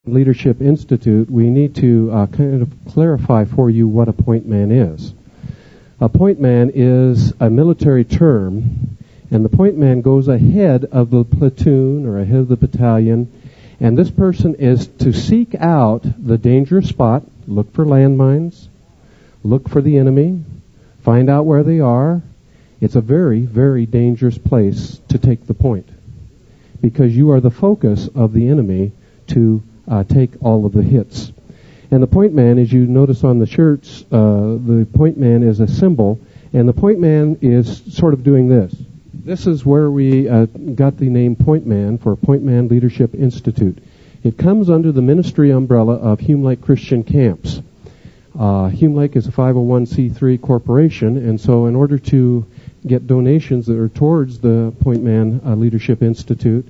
Leadership Institute, we need to kind of clarify for you what a point man is. A point man is a military term, and the point man goes ahead of the platoon or ahead of the battalion, and this person is to seek out the dangerous spot, look for landmines, look for the enemy, find out where they are. It's a very, very dangerous place to take the point, because you are the focus of the enemy to take all of the hits. And the point man, as you notice on the shirts, the point man is a symbol, and the point man is sort of doing this. This is where we got the name Point Man for Point Man Leadership Institute. It comes under the ministry umbrella of Hume Lake Christian Camps. Hume Lake is a 501c3 corporation, and so in order to get donations that are towards the Point Man Leadership Institute,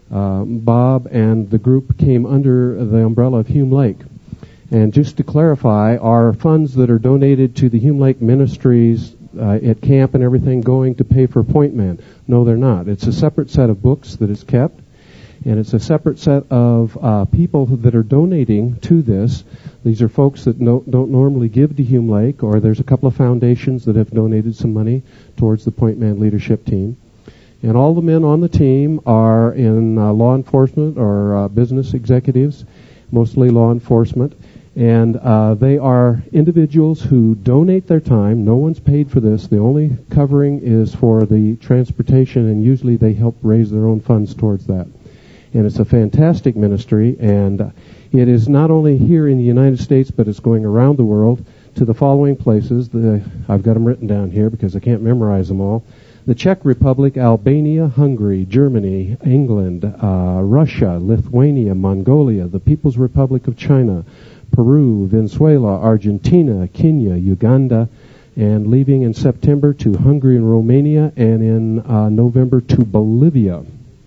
Bob and the group came under the umbrella of Hume Lake. And just to clarify, our funds that are donated to the Hume Lake ministries at camp and everything going to pay for Point Man? No, they're not. It's a separate set of books that is kept, and it's a separate set of people that are donating to this. These are folks that don't normally give to Hume Lake, or there's a couple of foundations that have donated some money towards the Point Man leadership team. And all the men on the team are in law enforcement or business executives, mostly law enforcement. And they are individuals who donate their time. No one's paid for this. The only covering is for the transportation, and usually they help raise their own funds towards that. And it's a fantastic ministry, and it is not only here in the United States, but it's going around the world to the following places. I've got them written down here because I can't memorize them all. The Czech Republic, Albania, Hungary, Germany, England, Russia, Lithuania, Mongolia, the People's Republic of China, Peru, Venezuela, Argentina, Kenya, Uganda, and leaving in September to Hungary and Romania, and in November to Bolivia.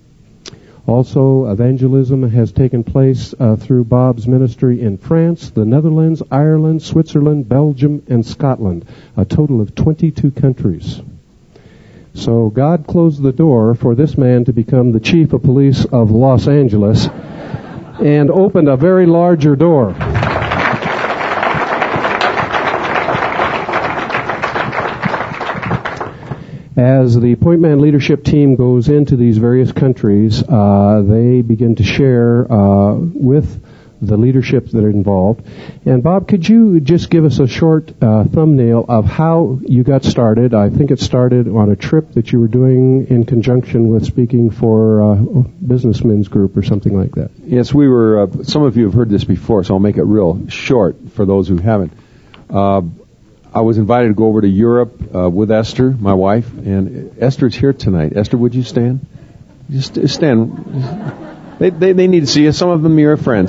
Also, evangelism has taken place through Bob's ministry in France, the Netherlands, Ireland, Switzerland, Belgium, and Scotland, a total of 22 countries. So God closed the door for this man to become the chief of police of Los Angeles and opened a very larger door. As the Point Man leadership team goes into these various countries, they begin to share with the leadership that are involved. And Bob, could you just give us a short thumbnail of how you got started? I think it started on a trip that you were doing in conjunction with speaking for Businessmen's Group or something like that. Yes, we were, some of you have heard this before, so I'll make it real short for those who haven't. I was invited to go over to Europe with Esther, my wife, and Esther's here tonight. Esther, would you stand? Just stand. They need to see you. Some of them are friends.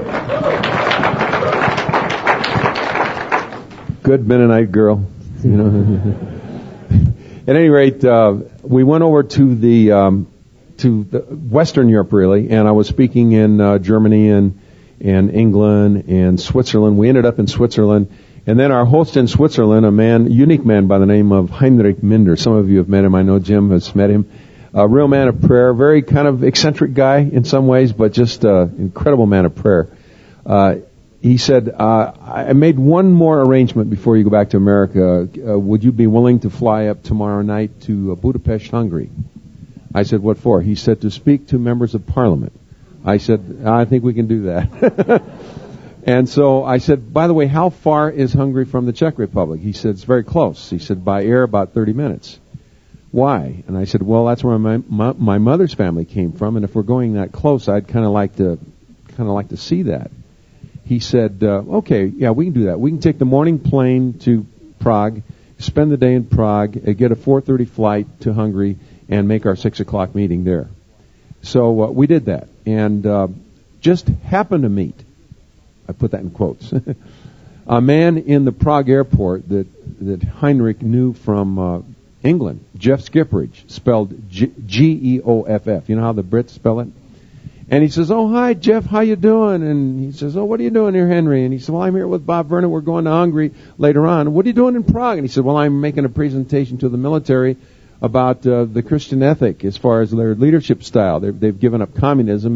Good Mennonite girl. You know. At any rate, we went over to the Western Europe, really, and I was speaking in Germany and England and Switzerland. We ended up in Switzerland. And then our host in Switzerland, a unique man by the name of Heinrich Minder. Some of you have met him. I know Jim has met him. A real man of prayer, very kind of eccentric guy in some ways, but just an incredible man of prayer. He said, I made one more arrangement before you go back to America. Would you be willing to fly up tomorrow night to Budapest, Hungary? I said, what for? He said, to speak to members of parliament. I said, I think we can do that. And so I said, by the way, how far is Hungary from the Czech Republic? He said, it's very close. He said, by air, about 30 minutes. Why? And I said, well, that's where my mother's family came from, and if we're going that close, I'd kind of like to see that. He said, okay, yeah, we can do that. We can take the morning plane to Prague, spend the day in Prague, get a 4:30 flight to Hungary, and make our 6 o'clock meeting there. So we did that, and just happened to meet, I put that in quotes, a man in the Prague airport that Heinrich knew from England, Jeff Skipperidge, spelled Geoff. You know how the Brits spell it? And he says, oh, hi, Jeff, how you doing? And he says, oh, what are you doing here, Henry? And he said, well, I'm here with Bob Vernon. We're going to Hungary later on. What are you doing in Prague? And he said, well, I'm making a presentation to the military about the Christian ethic as far as their leadership style. They've given up communism, and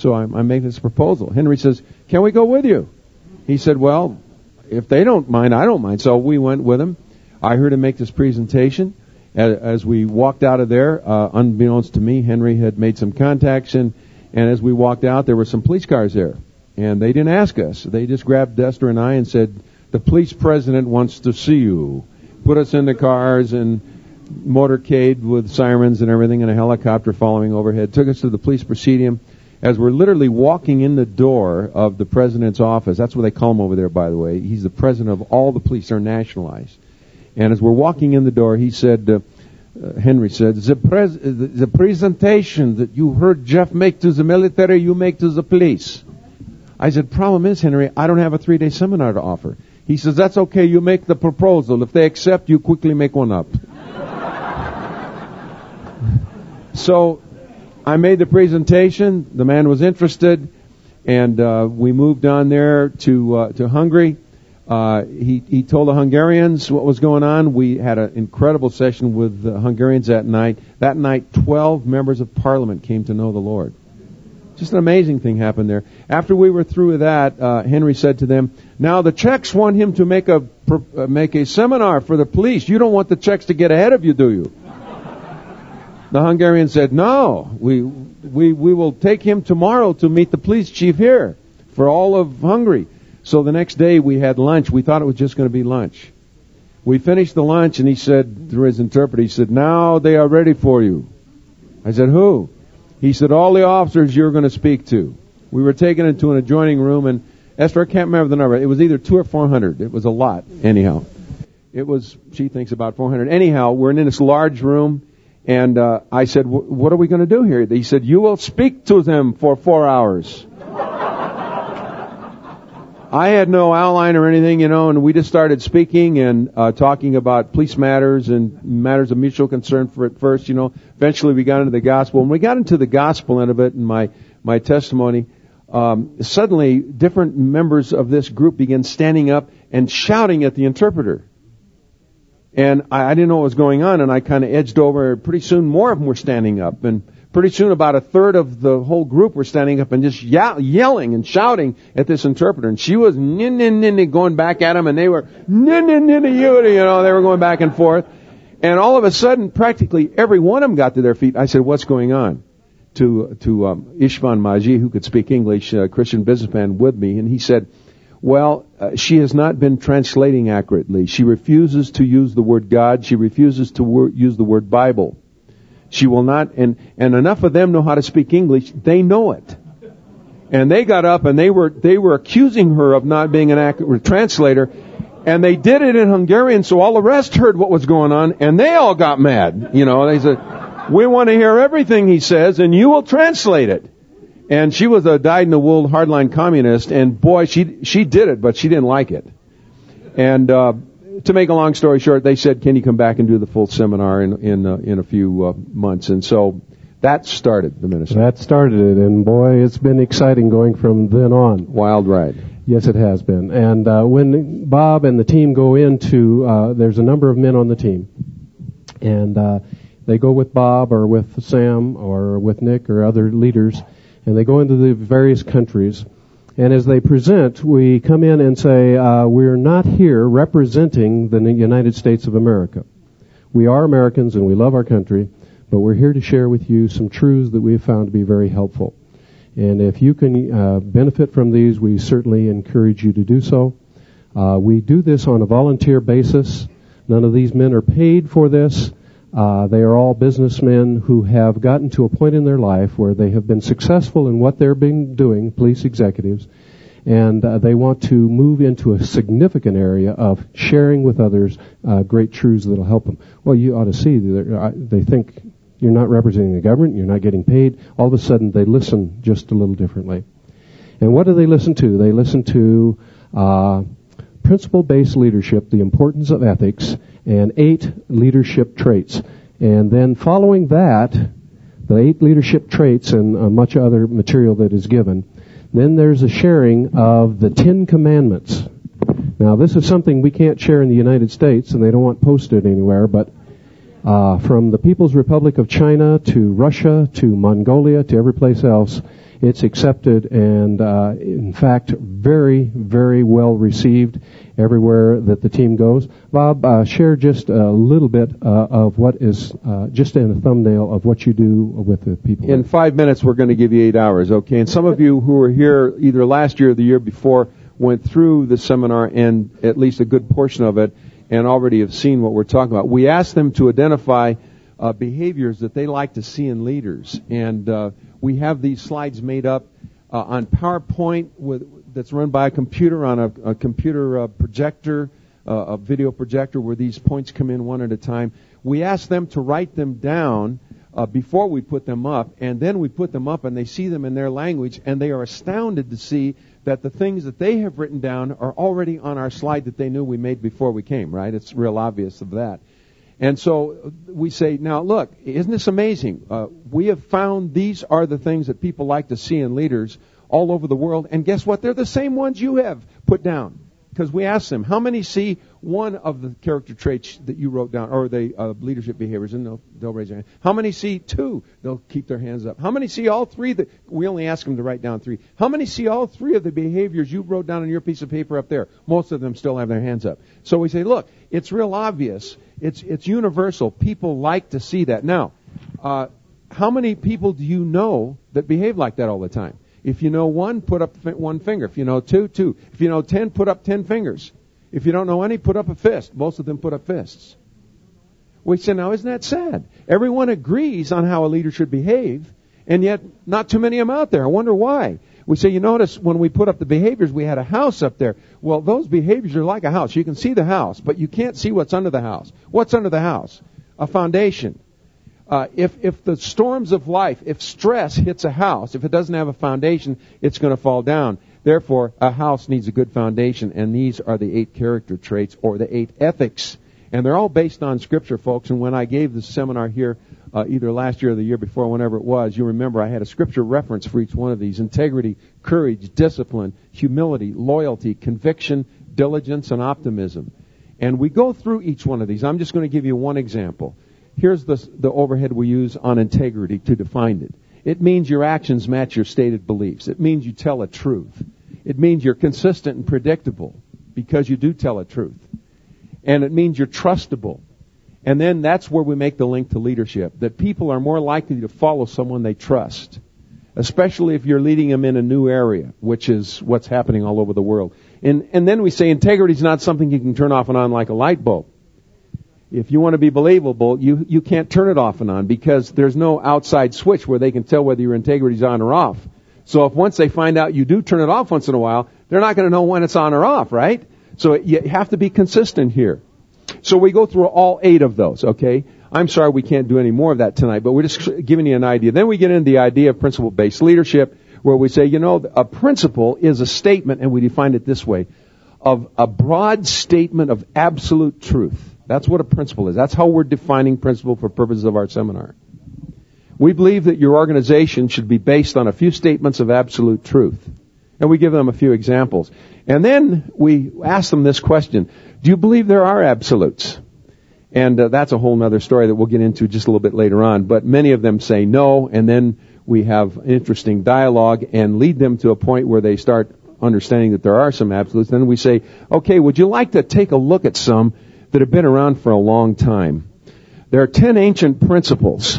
So I make this proposal. Henry says, can we go with you? He said, well, if they don't mind, I don't mind. So we went with him. I heard him make this presentation. As we walked out of there, unbeknownst to me, Henry had made some contacts, and as we walked out, there were some police cars there. And they didn't ask us. They just grabbed Dester and I and said, the police president wants to see you. Put us in the cars and motorcade with sirens and everything, and a helicopter following overhead. Took us to the police presidium. As we're literally walking in the door of the president's office, that's what they call him over there, by the way. He's the president of all the police. They're nationalized. And as we're walking in the door, he said, Henry said, the presentation that you heard Jeff make to the military, you make to the police. I said, problem is, Henry, I don't have a 3-day seminar to offer. He says, that's okay, you make the proposal. If they accept, you quickly make one up. So I made the presentation. The man was interested, and we moved on there to Hungary. He told the Hungarians what was going on. We had an incredible session with the Hungarians that night. That night, 12 members of parliament came to know the Lord. Just an amazing thing happened there. After we were through with that, Henry said to them, now the Czechs want him to make a seminar for the police. You don't want the Czechs to get ahead of you, do you? The Hungarians said, no, we will take him tomorrow to meet the police chief here for all of Hungary. So the next day we had lunch. We thought it was just going to be lunch. We finished the lunch, and he said, through his interpreter, he said, now they are ready for you. I said, who? He said, all the officers you're going to speak to. We were taken into an adjoining room, and Esther, I can't remember the number. It was either 200 or 400. It was a lot, anyhow. It was, she thinks, about 400. Anyhow, we're in this large room, and I said, what are we going to do here? He said, you will speak to them for 4 hours. I had no outline or anything, and we just started speaking and talking about police matters and matters of mutual concern at first, Eventually we got into the gospel. When we got into the gospel end of it and my testimony, suddenly different members of this group began standing up and shouting at the interpreter. And I didn't know what was going on, and I kind of edged over. Pretty soon more of them were standing up, and pretty soon about a third of the whole group were standing up and just yelling and shouting at this interpreter. And she was going back at him, and they were they were going back and forth. And all of a sudden, practically every one of them got to their feet. I said, what's going on? To Ishvan Maji, who could speak English, a Christian businessman with me, and he said, well, she has not been translating accurately. She refuses to use the word God. She refuses to use the word Bible. She will not, and enough of them know how to speak English. They know it. And they got up and they were accusing her of not being an accurate translator. And they did it in Hungarian, so all the rest heard what was going on, and they all got mad. They said, we want to hear everything he says, and you will translate it. And she was a dyed-in-the-wool hardline communist, and boy, she did it, but she didn't like it. And to make a long story short, they said, can you come back and do the full seminar in a few months? And so that started the ministry. That started it, and boy, it's been exciting going from then on. Wild ride. Yes, it has been. And when Bob and the team go into, there's a number of men on the team, and they go with Bob or with Sam or with Nick or other leaders, and they go into the various countries. And as they present, we come in and say, we're not here representing the United States of America. We are Americans and we love our country, but we're here to share with you some truths that we have found to be very helpful. And if you can benefit from these, we certainly encourage you to do so. We do this on a volunteer basis. None of these men are paid for this. They are all businessmen who have gotten to a point in their life where they have been successful in what they're doing, police executives, and they want to move into a significant area of sharing with others great truths that will help them. Well, you ought to see, they think you're not representing the government, you're not getting paid. All of a sudden, they listen just a little differently. And what do they listen to? They listen to principle-based leadership, the importance of ethics, and 8 leadership traits. And then following that, the 8 leadership traits and much other material that is given, then there's a sharing of the 10 Commandments. Now, this is something we can't share in the United States, and they don't want posted anywhere, but from the People's Republic of China to Russia to Mongolia to every place else, It's accepted and, in fact, very, very well received everywhere that the team goes. Bob, share just a little bit of what is just in a thumbnail of what you do with the people. In 5 minutes, we're going to give you 8 hours, okay? And some of you who were here either last year or the year before went through the seminar and at least a good portion of it and already have seen what we're talking about. We asked them to identify behaviors that they like to see in leaders. And we have these slides made up on PowerPoint that's run by a computer on a computer projector, a video projector where these points come in one at a time. We ask them to write them down before we put them up, and then we put them up and they see them in their language, and they are astounded to see that the things that they have written down are already on our slide that they knew we made before we came, right? It's real obvious of that. And so we say, now look, isn't this amazing? We have found these are the things that people like to see in leaders all over the world. And guess what? They're the same ones you have put down. Because we asked them, how many see one of the character traits that you wrote down, or the leadership behaviors? And they'll raise their hand. How many see 2? They'll keep their hands up. How many see all 3? We only ask them to write down 3. How many see all 3 of the behaviors you wrote down on your piece of paper up there? Most of them still have their hands up. So we say, look, it's real obvious. It's universal. People like to see that. Now, how many people do you know that behave like that all the time? If you know 1, put up 1 finger. If you know 2, 2. If you know 10, put up 10 fingers. If you don't know any, put up a fist. Most of them put up fists. We say, now, isn't that sad? Everyone agrees on how a leader should behave, and yet not too many of them out there. I wonder why. We say, you notice when we put up the behaviors, we had a house up there. Well, those behaviors are like a house. You can see the house, but you can't see what's under the house. What's under the house? A foundation. If the storms of life, if stress hits a house, if it doesn't have a foundation, it's going to fall down. Therefore, a house needs a good foundation, and these are the 8 character traits, or the 8 ethics. And they're all based on Scripture, folks. And when I gave the seminar here, either last year or the year before, whenever it was, you remember I had a Scripture reference for each one of these: integrity, courage, discipline, humility, loyalty, conviction, diligence, and optimism. And we go through each one of these. I'm just going to give you one example. Here's the overhead we use on integrity to define it. It means your actions match your stated beliefs. It means you tell a truth. It means you're consistent and predictable because you do tell a truth. And it means you're trustable. And then that's where we make the link to leadership, that people are more likely to follow someone they trust, especially if you're leading them in a new area, which is what's happening all over the world. And then we say integrity is not something you can turn off and on like a light bulb. If you want to be believable, you can't turn it off and on because there's no outside switch where they can tell whether your integrity is on or off. So if once they find out you do turn it off once in a while, they're not going to know when it's on or off, right? So you have to be consistent here. So we go through all 8 of those, okay? I'm sorry we can't do any more of that tonight, but we're just giving you an idea. Then we get into the idea of principle-based leadership, where we say, a principle is a statement, and we define it this way, of a broad statement of absolute truth. That's what a principle is. That's how we're defining principle for purposes of our seminar. We believe that your organization should be based on a few statements of absolute truth. And we give them a few examples. And then we ask them this question: do you believe there are absolutes? And that's a whole other story that we'll get into just a little bit later on. But many of them say no, and then we have interesting dialogue and lead them to a point where they start understanding that there are some absolutes. Then we say, okay, would you like to take a look at some that have been around for a long time? There are 10 ancient principles.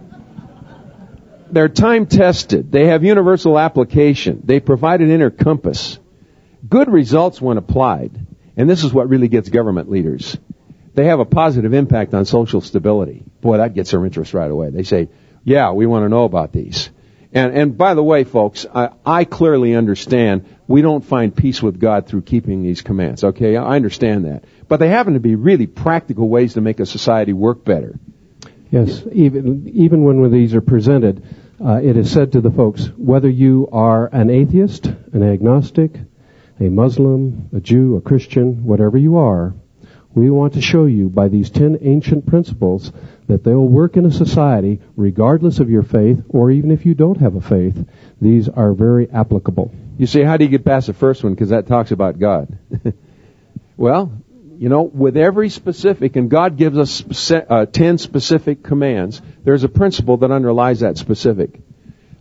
They're time-tested. They have universal application. They provide an inner compass. Good results when applied. And this is what really gets government leaders. They have a positive impact on social stability. Boy, that gets their interest right away. They say, yeah, we want to know about these. And by the way, folks, I clearly understand we don't find peace with God through keeping these commands, okay? I understand that. But they happen to be really practical ways to make a society work better. Yes, even when these are presented, it is said to the folks, whether you are an atheist, an agnostic, a Muslim, a Jew, a Christian, whatever you are, we want to show you by these 10 ancient principles that they'll work in a society regardless of your faith, or even if you don't have a faith. These are very applicable. You say, how do you get past the first one? Because that talks about God. Well, with every specific, and God gives us 10 specific commands, there's a principle that underlies that specific.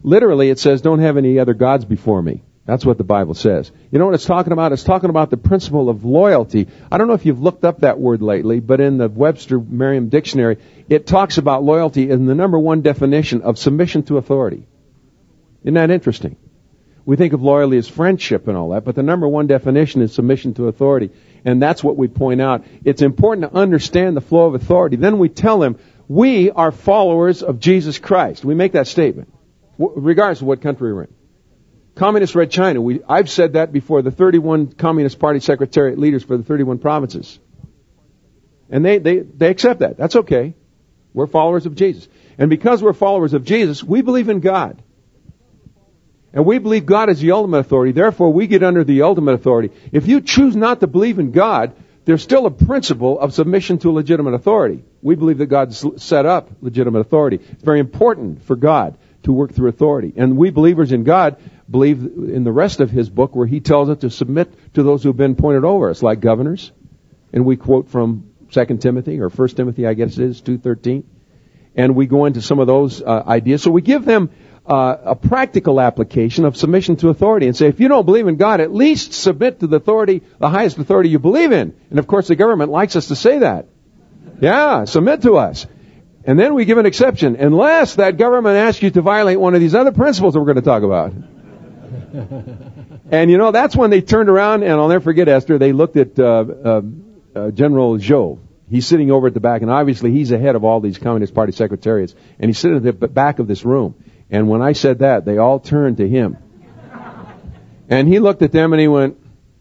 Literally, it says, don't have any other gods before me. That's what the Bible says. You know what it's talking about? It's talking about the principle of loyalty. I don't know if you've looked up that word lately, but in the Webster Merriam Dictionary, it talks about loyalty in the number one definition of submission to authority. Isn't that interesting? We think of loyalty as friendship and all that, but the number one definition is submission to authority. And that's what we point out. It's important to understand the flow of authority. Then we tell them, we are followers of Jesus Christ. We make that statement, regardless of what country we're in. Communist Red China, I've said that before the 31 Communist Party Secretariat leaders for the 31 provinces. And they accept that. That's okay. We're followers of Jesus. And because we're followers of Jesus, we believe in God. And we believe God is the ultimate authority. Therefore, we get under the ultimate authority. If you choose not to believe in God, there's still a principle of submission to legitimate authority. We believe that God set up legitimate authority. It's very important for God to work through authority. And we believers in God believe in the rest of His book where He tells us to submit to those who have been appointed over us, like governors. And we quote from 2 Timothy, or 1 Timothy, I guess it is, 2:13. And we go into some of those ideas. So we give them a practical application of submission to authority and say, if you don't believe in God, at least submit to the authority, the highest authority you believe in. And of course the government likes us to say that. Yeah, submit to us. And then we give an exception, unless that government asks you to violate one of these other principles that we're going to talk about. And you know, that's when they turned around, and I'll never forget, Esther, they looked at General Zhou. He's sitting over at the back, and obviously he's the head of all these Communist Party secretariats. And he's sitting at the back of this room. And when I said that, they all turned to him. And he looked at them and he went,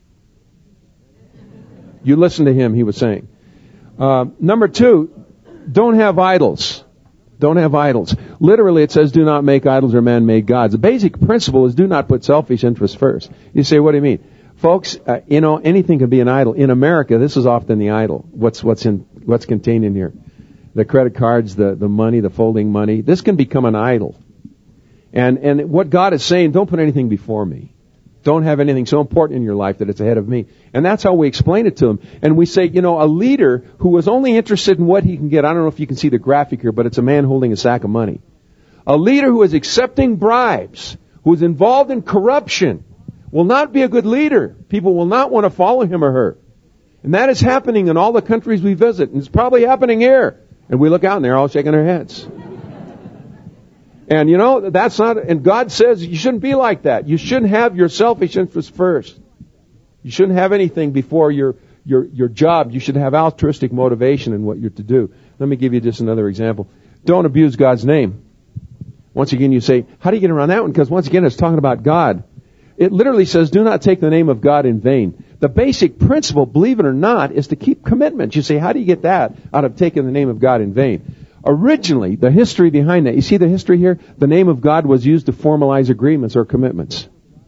you listen to him, he was saying. Number 2, don't have idols. Don't have idols. Literally it says do not make idols or man-made gods. The basic principle is do not put selfish interests first. You say, what do you mean? Folks, anything can be an idol. In America, this is often the idol. What's contained in here? The credit cards, the money, the folding money. This can become an idol. And what God is saying, don't put anything before me. Don't have anything so important in your life that it's ahead of me. And that's how we explain it to them. And we say, a leader who is only interested in what he can get. I don't know if you can see the graphic here, but it's a man holding a sack of money. A leader who is accepting bribes, who is involved in corruption, will not be a good leader. People will not want to follow him or her. And that is happening in all the countries we visit. And it's probably happening here. And we look out and they're all shaking their heads. And that's not, and God says you shouldn't be like that. You shouldn't have your selfish interests first. You shouldn't have anything before your job. You should have altruistic motivation in what you're to do. Let me give you just another example. Don't abuse God's name. Once again, you say, how do you get around that one? Because once again, it's talking about God. It literally says, do not take the name of God in vain. The basic principle, believe it or not, is to keep commitments. You say, how do you get that out of taking the name of God in vain? Originally, the history behind that, you see the history here? The name of God was used to formalize agreements or commitments.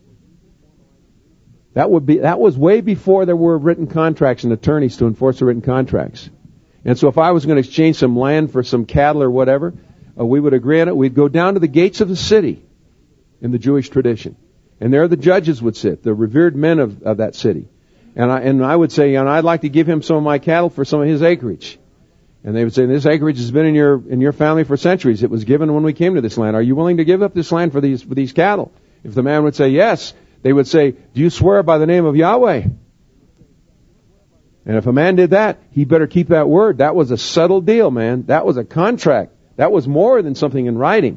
That was way before there were written contracts and attorneys to enforce the written contracts. And so if I was going to exchange some land for some cattle or whatever, we would agree on it. We'd go down to the gates of the city in the Jewish tradition. And there the judges would sit, the revered men of that city. And I would say, I'd like to give him some of my cattle for some of his acreage. And they would say, this acreage has been in your family for centuries. It was given when we came to this land. Are you willing to give up this land for these cattle? If the man would say yes, they would say, do you swear by the name of Yahweh? And if a man did that, he better keep that word. That was a settled deal, man. That was a contract. That was more than something in writing.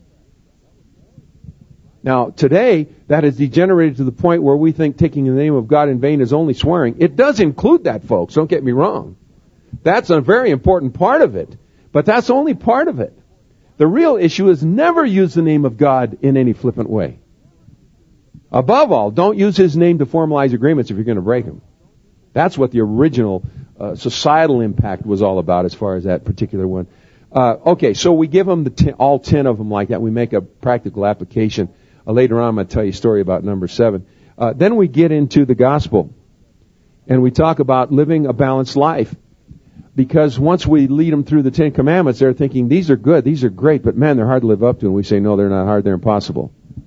Now, today, that has degenerated to the point where we think taking the name of God in vain is only swearing. It does include that, folks. Don't get me wrong. That's a very important part of it. But that's only part of it. The real issue is never use the name of God in any flippant way. Above all, don't use His name to formalize agreements if you're going to break them. That's what the original societal impact was all about as far as that particular one. Okay, so we give them all 10 of them like that. We make a practical application. Later on, I'm going to tell you a story about number 7. Then we get into the gospel. And we talk about living a balanced life. Because once we lead them through the 10 Commandments, they're thinking, these are good, these are great, but man, they're hard to live up to. And we say, no, they're not hard, they're impossible.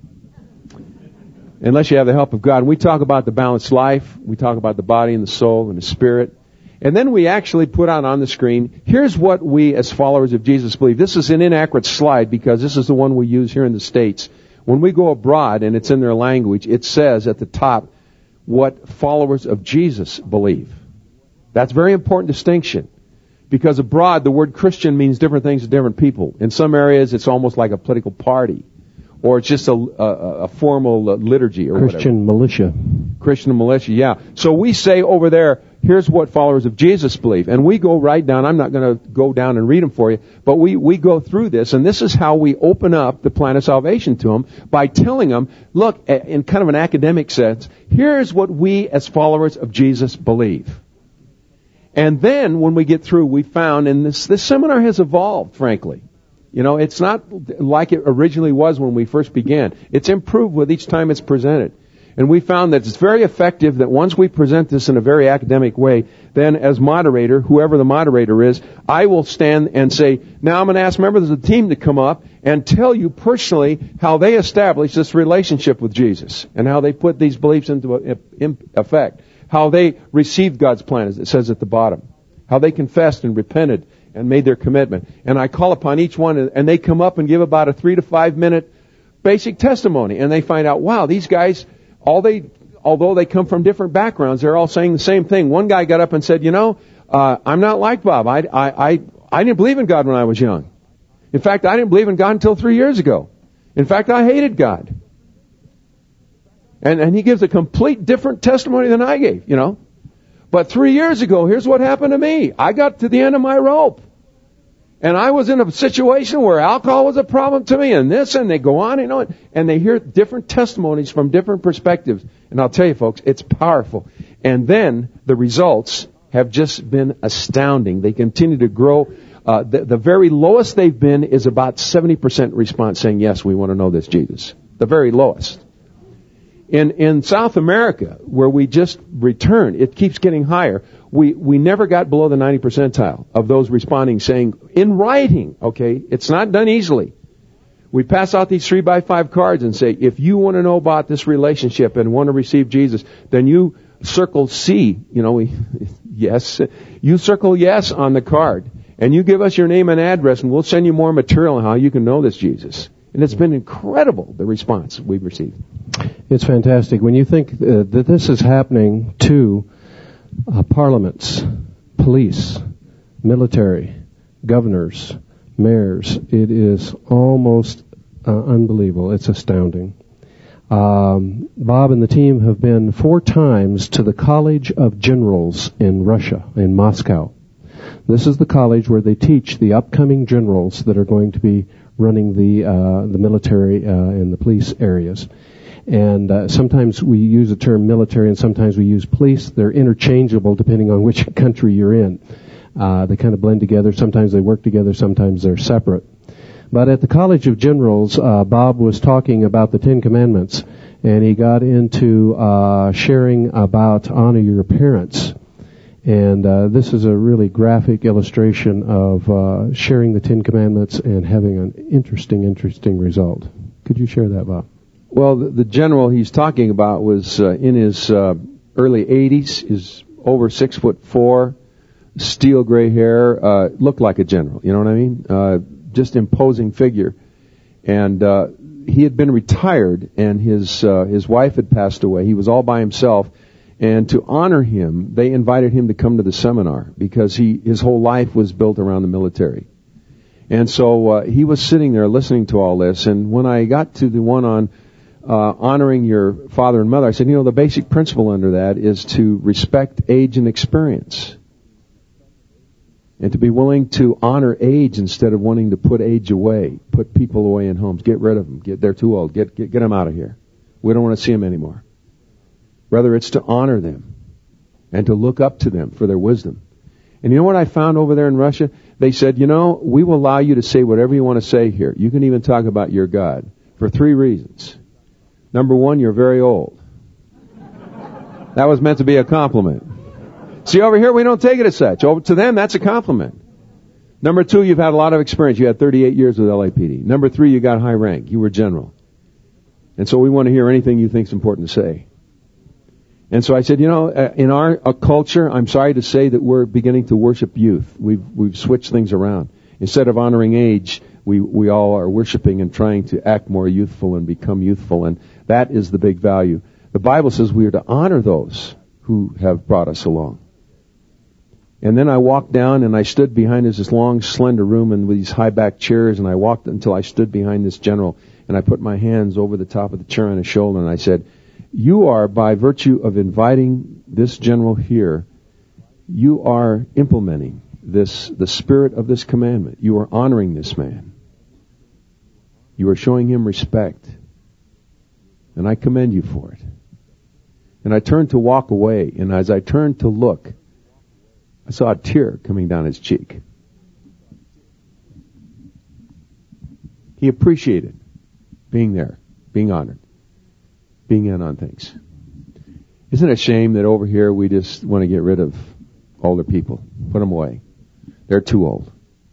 Unless you have the help of God. And we talk about the balanced life. We talk about the body and the soul and the spirit. And then we actually put out on the screen, here's what we as followers of Jesus believe. This is an inaccurate slide because this is the one we use here in the States. When we go abroad and it's in their language, it says at the top what followers of Jesus believe. That's a very important distinction. Because abroad, the word Christian means different things to different people. In some areas, it's almost like a political party. Or it's just a formal liturgy or Christian militia. Christian militia, yeah. So we say over there, here's what followers of Jesus believe. And we go right down. I'm not going to go down and read them for you. But we go through this. And this is how we open up the plan of salvation to them by telling them, look, in kind of an academic sense, here's what we as followers of Jesus believe. And then when we get through, we found, and this seminar has evolved, frankly. You know, it's not like it originally was when we first began. It's improved with each time it's presented. And we found that it's very effective that once we present this in a very academic way, then as moderator, whoever the moderator is, I will stand and say, now I'm going to ask members of the team to come up and tell you personally how they established this relationship with Jesus and how they put these beliefs into effect, how they received God's plan, as it says at the bottom, how they confessed and repented and made their commitment. And I call upon each one, and they come up and give about a 3 to 5 minute basic testimony. And they find out, wow, these guys, although they come from different backgrounds, they're all saying the same thing. One guy got up and said, I'm not like Bob. I didn't believe in God when I was young. In fact, I didn't believe in God until 3 years ago. In fact, I hated God. And he gives a complete different testimony than I gave, But 3 years ago, here's what happened to me. I got to the end of my rope. And I was in a situation where alcohol was a problem to me, and this, and they go on, and they hear different testimonies from different perspectives. And I'll tell you, folks, it's powerful. And then the results have just been astounding. They continue to grow. The very lowest they've been is about 70% response saying, yes, we want to know this Jesus. The very lowest. In South America, where we just returned, it keeps getting higher. We never got below the 90th percentile of those responding saying, in writing, okay, it's not done easily. We pass out these 3x5 cards and say, if you want to know about this relationship and want to receive Jesus, then you circle C, yes, you circle yes on the card, and you give us your name and address, and we'll send you more material on how you can know this Jesus. And it's been incredible, the response we've received. It's fantastic. When you think that this is happening to parliaments, police, military, governors, mayors, it is almost unbelievable. It's astounding. Bob and the team have been 4 times to the College of Generals in Russia, in Moscow. This is the college where they teach the upcoming generals that are going to be running the military and the police areas. And sometimes we use the term military and sometimes we use police. They're interchangeable depending on which country you're in. They kind of blend together. Sometimes they work together. Sometimes they're separate. But at the College of Generals, Bob was talking about the 10 Commandments, and he got into sharing about honor your parents. And this is a really graphic illustration of sharing the 10 Commandments and having an interesting result. Could you share that, Bob? Well, the general he's talking about was in his early 80s, is over 6'4", steel gray hair, looked like a general. You know what I mean? Just imposing figure. And he had been retired, and his wife had passed away. He was all by himself. And to honor him, they invited him to come to the seminar because his whole life was built around the military. And so he was sitting there listening to all this. And when I got to the one on honoring your father and mother, I said, the basic principle under that is to respect age and experience. And to be willing to honor age instead of wanting to put age away, put people away in homes, get rid of them, they're too old, get them out of here. We don't want to see them anymore. Rather, it's to honor them and to look up to them for their wisdom. And you know what I found over there in Russia? They said, we will allow you to say whatever you want to say here. You can even talk about your God for 3 reasons. Number 1, you're very old. That was meant to be a compliment. See, over here, we don't take it as such. To them, that's a compliment. Number 2, you've had a lot of experience. You had 38 years with LAPD. Number 3, you got high rank. You were general. And so we want to hear anything you think is important to say. And so I said, in our culture, I'm sorry to say that we're beginning to worship youth. We've switched things around. Instead of honoring age, we all are worshiping and trying to act more youthful and become youthful, and that is the big value. The Bible says we are to honor those who have brought us along. And then I walked down and I stood behind this long, slender room and with these high-back chairs, and I walked until I stood behind this general, and I put my hands over the top of the chair on his shoulder, and I said, you are, by virtue of inviting this general here, you are implementing the spirit of this commandment. You are honoring this man. You are showing him respect. And I commend you for it. And I turned to walk away, and as I turned to look, I saw a tear coming down his cheek. He appreciated being there, being honored, being in on things. Isn't it a shame that over here we just want to get rid of older people, put them away? They're too old.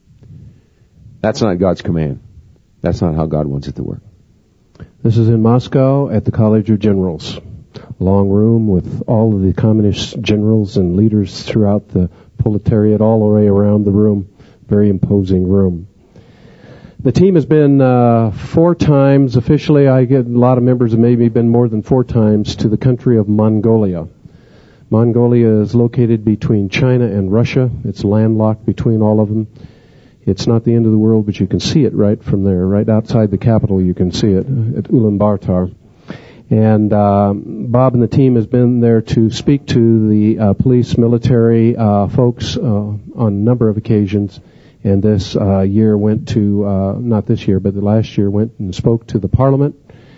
That's not God's command. That's not how God wants it to work. This is in Moscow at the College of Generals. Long room with all of the communist generals and leaders throughout the proletariat all the way around the room. Very imposing room. The team has been 4 times, officially I get a lot of members have maybe been more than 4 times, to the country of Mongolia. Mongolia is located between China and Russia. It's landlocked between all of them. It's not the end of the world, but you can see it right from there. Right outside the capital you can see it at Ulaanbaatar. And Bob and the team has been there to speak to the police, military folks on a number of occasions. And this year went to, not this year, but the last year went and spoke to the parliament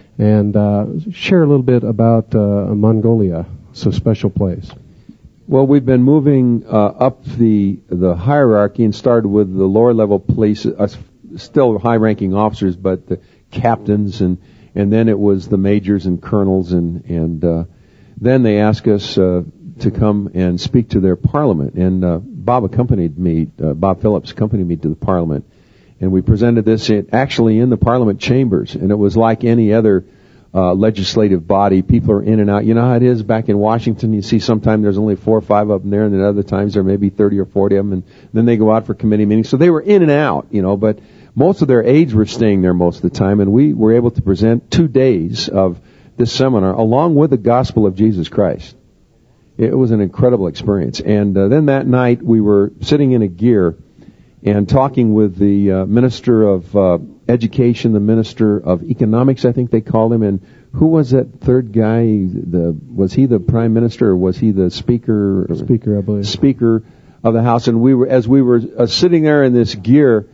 and share a little bit about Mongolia. It's a special place. Well, we've been moving up the hierarchy and started with the lower level police, still high-ranking officers, but the captains, and then it was the majors and colonels, and then they asked us to come and speak to their parliament. And Bob Phillips accompanied me to the parliament, and we presented this actually in the parliament chambers, and it was like any other legislative body. People are in and out. You know how it is back in Washington. You see sometimes there's only 4 or 5 of them there, and then other times there may be 30 or 40 of them, and then they go out for committee meetings. So they were in and out, but most of their aides were staying there most of the time, and we were able to present 2 days of this seminar along with the gospel of Jesus Christ. It was an incredible experience. And then that night we were sitting in a gear and talking with the Minister of Education, the Minister of Economics, I think they called him, and who was that third guy? Was he the Prime Minister or was he the Speaker? Speaker, I believe. Speaker of the House. And as we were sitting there in this gear,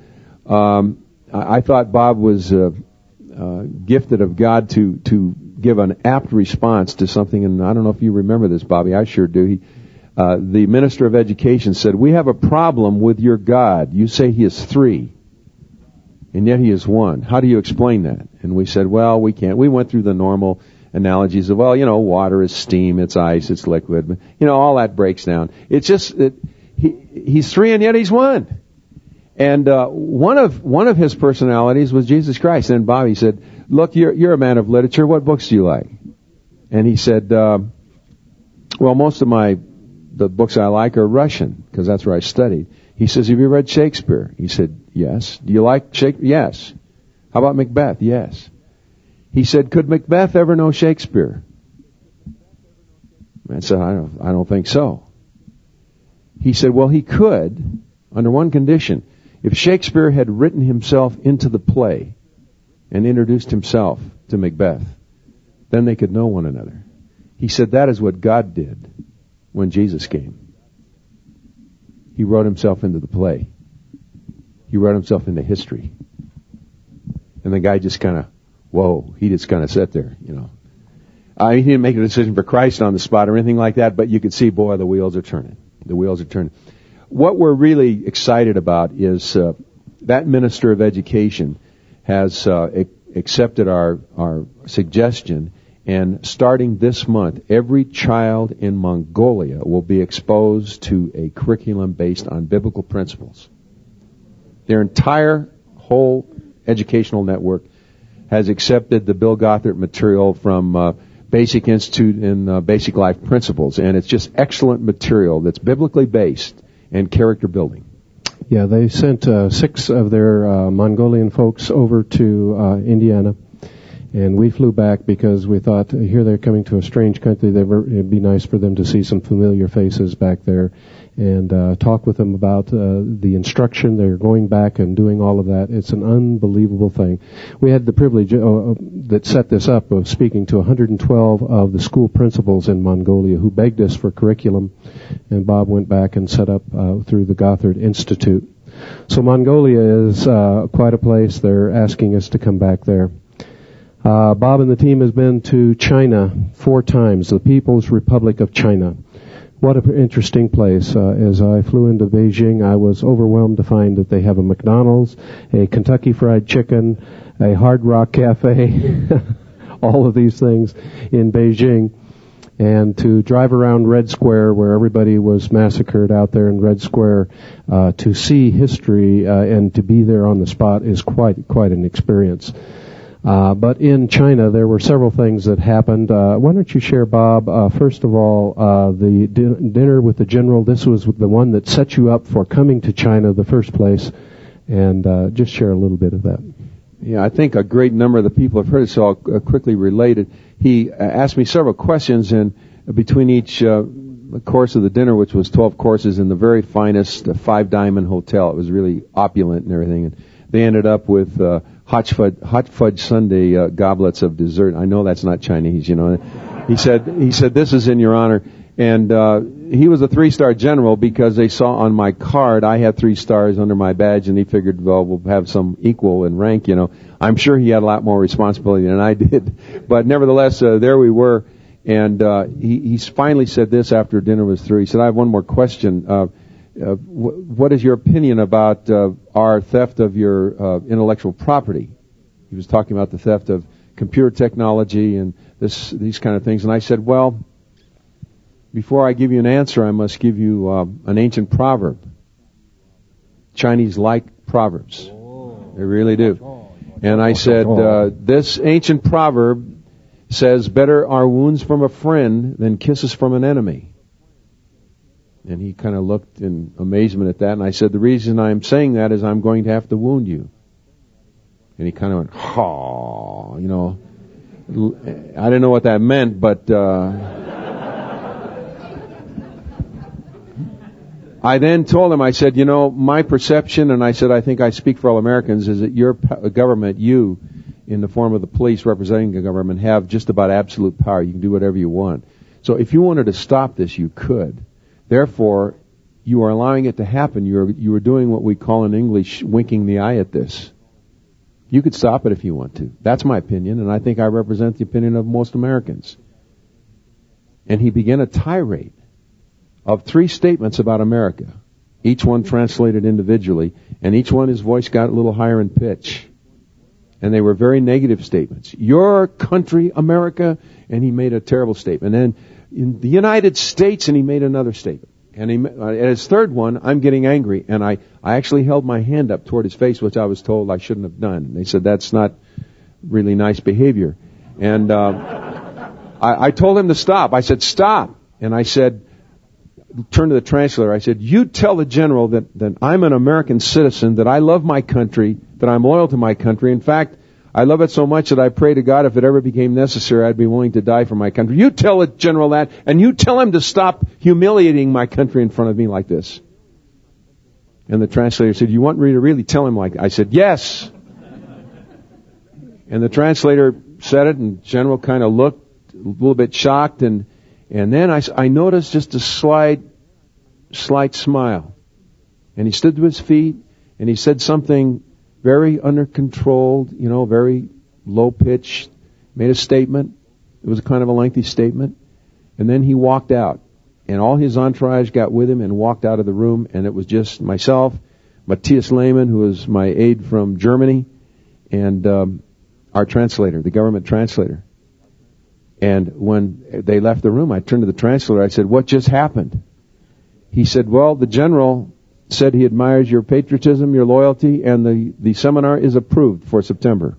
I thought Bob was gifted of God to give an apt response to something, and I don't know if you remember this, Bobby. I sure do. The Minister of Education said, "We have a problem with your God. You say he is 3, and yet he is 1. How do you explain that?" And we said, well, we can't. We went through the normal analogies of, water is steam, it's ice, it's liquid. All that breaks down. It's just that he's 3 and yet he's 1. And one of his personalities was Jesus Christ. And Bobby said, "Look, you're a man of literature. What books do you like?" And he said, "Well, most of the books I like are Russian, because that's where I studied." He says, "Have you read Shakespeare?" He said, "Yes." "Do you like Shakespeare?" "Yes." "How about Macbeth?" "Yes." He said, "Could Macbeth ever know Shakespeare?" I said, I don't think so. He said, "Well, he could, under one condition. If Shakespeare had written himself into the play and introduced himself to Macbeth, then they could know one another." He said that is what God did when Jesus came. He wrote himself into the play. He wrote himself into history. And the guy just he just kind of sat there, He didn't make a decision for Christ on the spot or anything like that, but you could see, boy, the wheels are turning. The wheels are turning. What we're really excited about is that Minister of Education has accepted our suggestion, and starting this month, every child in Mongolia will be exposed to a curriculum based on biblical principles. Their entire whole educational network has accepted the Bill Gothard material from Basic Institute and Basic Life Principles, and it's just excellent material that's biblically based and character building. Yeah, they sent 6 of their Mongolian folks over to Indiana, and we flew back because we thought, here they're coming to a strange country. It'd be nice for them to see some familiar faces back there and talk with them about the instruction. They're going back and doing all of that. It's an unbelievable thing. We had the privilege that set this up of speaking to 112 of the school principals in Mongolia who begged us for curriculum, and Bob went back and set up through the Gothard Institute. So Mongolia is quite a place. They're asking us to come back there. Bob and the team has been to China 4 times, the People's Republic of China. What an interesting place. As I flew into Beijing, I was overwhelmed to find that they have a McDonald's, a Kentucky Fried Chicken, a Hard Rock Cafe, all of these things in Beijing. And to drive around Red Square, where everybody was massacred out there in Red Square, to see history and to be there on the spot is quite an experience. But in China, there were several things that happened. Why don't you share, Bob, first of all, the dinner with the general. This was the one that set you up for coming to China the first place, and just share a little bit of that. Yeah, I think a great number of the people have heard it, so I'll quickly relate it. He asked me several questions, and between each course of the dinner, which was 12 courses in the very finest 5-diamond hotel, it was really opulent and everything, and they ended up with hot fudge sundae goblets of dessert. I know that's not Chinese, you know. He said, this is in your honor. And he was a 3-star general because they saw on my card I had 3 stars under my badge, and he figured, well, we'll have some equal in rank, you know. I'm sure he had a lot more responsibility than I did. But nevertheless, there we were. And he finally said this after dinner was through. He said, I have one more question. What is your opinion about our theft of your intellectual property? He was talking about the theft of computer technology and these kind of things. And I said, well, before I give you an answer, I must give you an ancient proverb. Chinese like proverbs. They really do. And I said, this ancient proverb says, better are wounds from a friend than kisses from an enemy. And he kind of looked in amazement at that, and I said, the reason I'm saying that is I'm going to have to wound you. And he kind of went, ha, you know. I didn't know what that meant, but I then told him, I said, you know, my perception, and I said, I think I speak for all Americans, is that your government, you, in the form of the police representing the government, have just about absolute power. You can do whatever you want. So if you wanted to stop this, you could. Therefore, you are allowing it to happen. You are doing what we call in English winking the eye at this. You could stop it if you want to. That's my opinion, and I think I represent the opinion of most Americans. And he began a tirade of 3 statements about America, each one translated individually, and each one his voice got a little higher in pitch. And they were very negative statements. Your country, America, and he made a terrible statement. And in the United States, and he made another statement. And at his third one, I'm getting angry, and I actually held my hand up toward his face, which I was told I shouldn't have done. And they said, that's not really nice behavior. And I told him to stop. I said, stop. And I said, turned to the translator, I said, you tell the general that I'm an American citizen, that I love my country, that I'm loyal to my country. In fact, I love it so much that I pray to God if it ever became necessary, I'd be willing to die for my country. You tell the general that, and you tell him to stop humiliating my country in front of me like this. And the translator said, you want me to really tell him like that? I said, yes. And the translator said it, and the general kind of looked a little bit shocked, and then I noticed just a slight smile. And he stood to his feet, and he said something very under controlled, you know, very low pitched, made a statement. It was kind of a lengthy statement. And then he walked out. And all his entourage got with him and walked out of the room. And it was just myself, Matthias Lehmann, who was my aide from Germany, and our translator, the government translator. And when they left the room, I turned to the translator. I said, what just happened? He said, well, the general said he admires your patriotism, your loyalty, and the seminar is approved for September.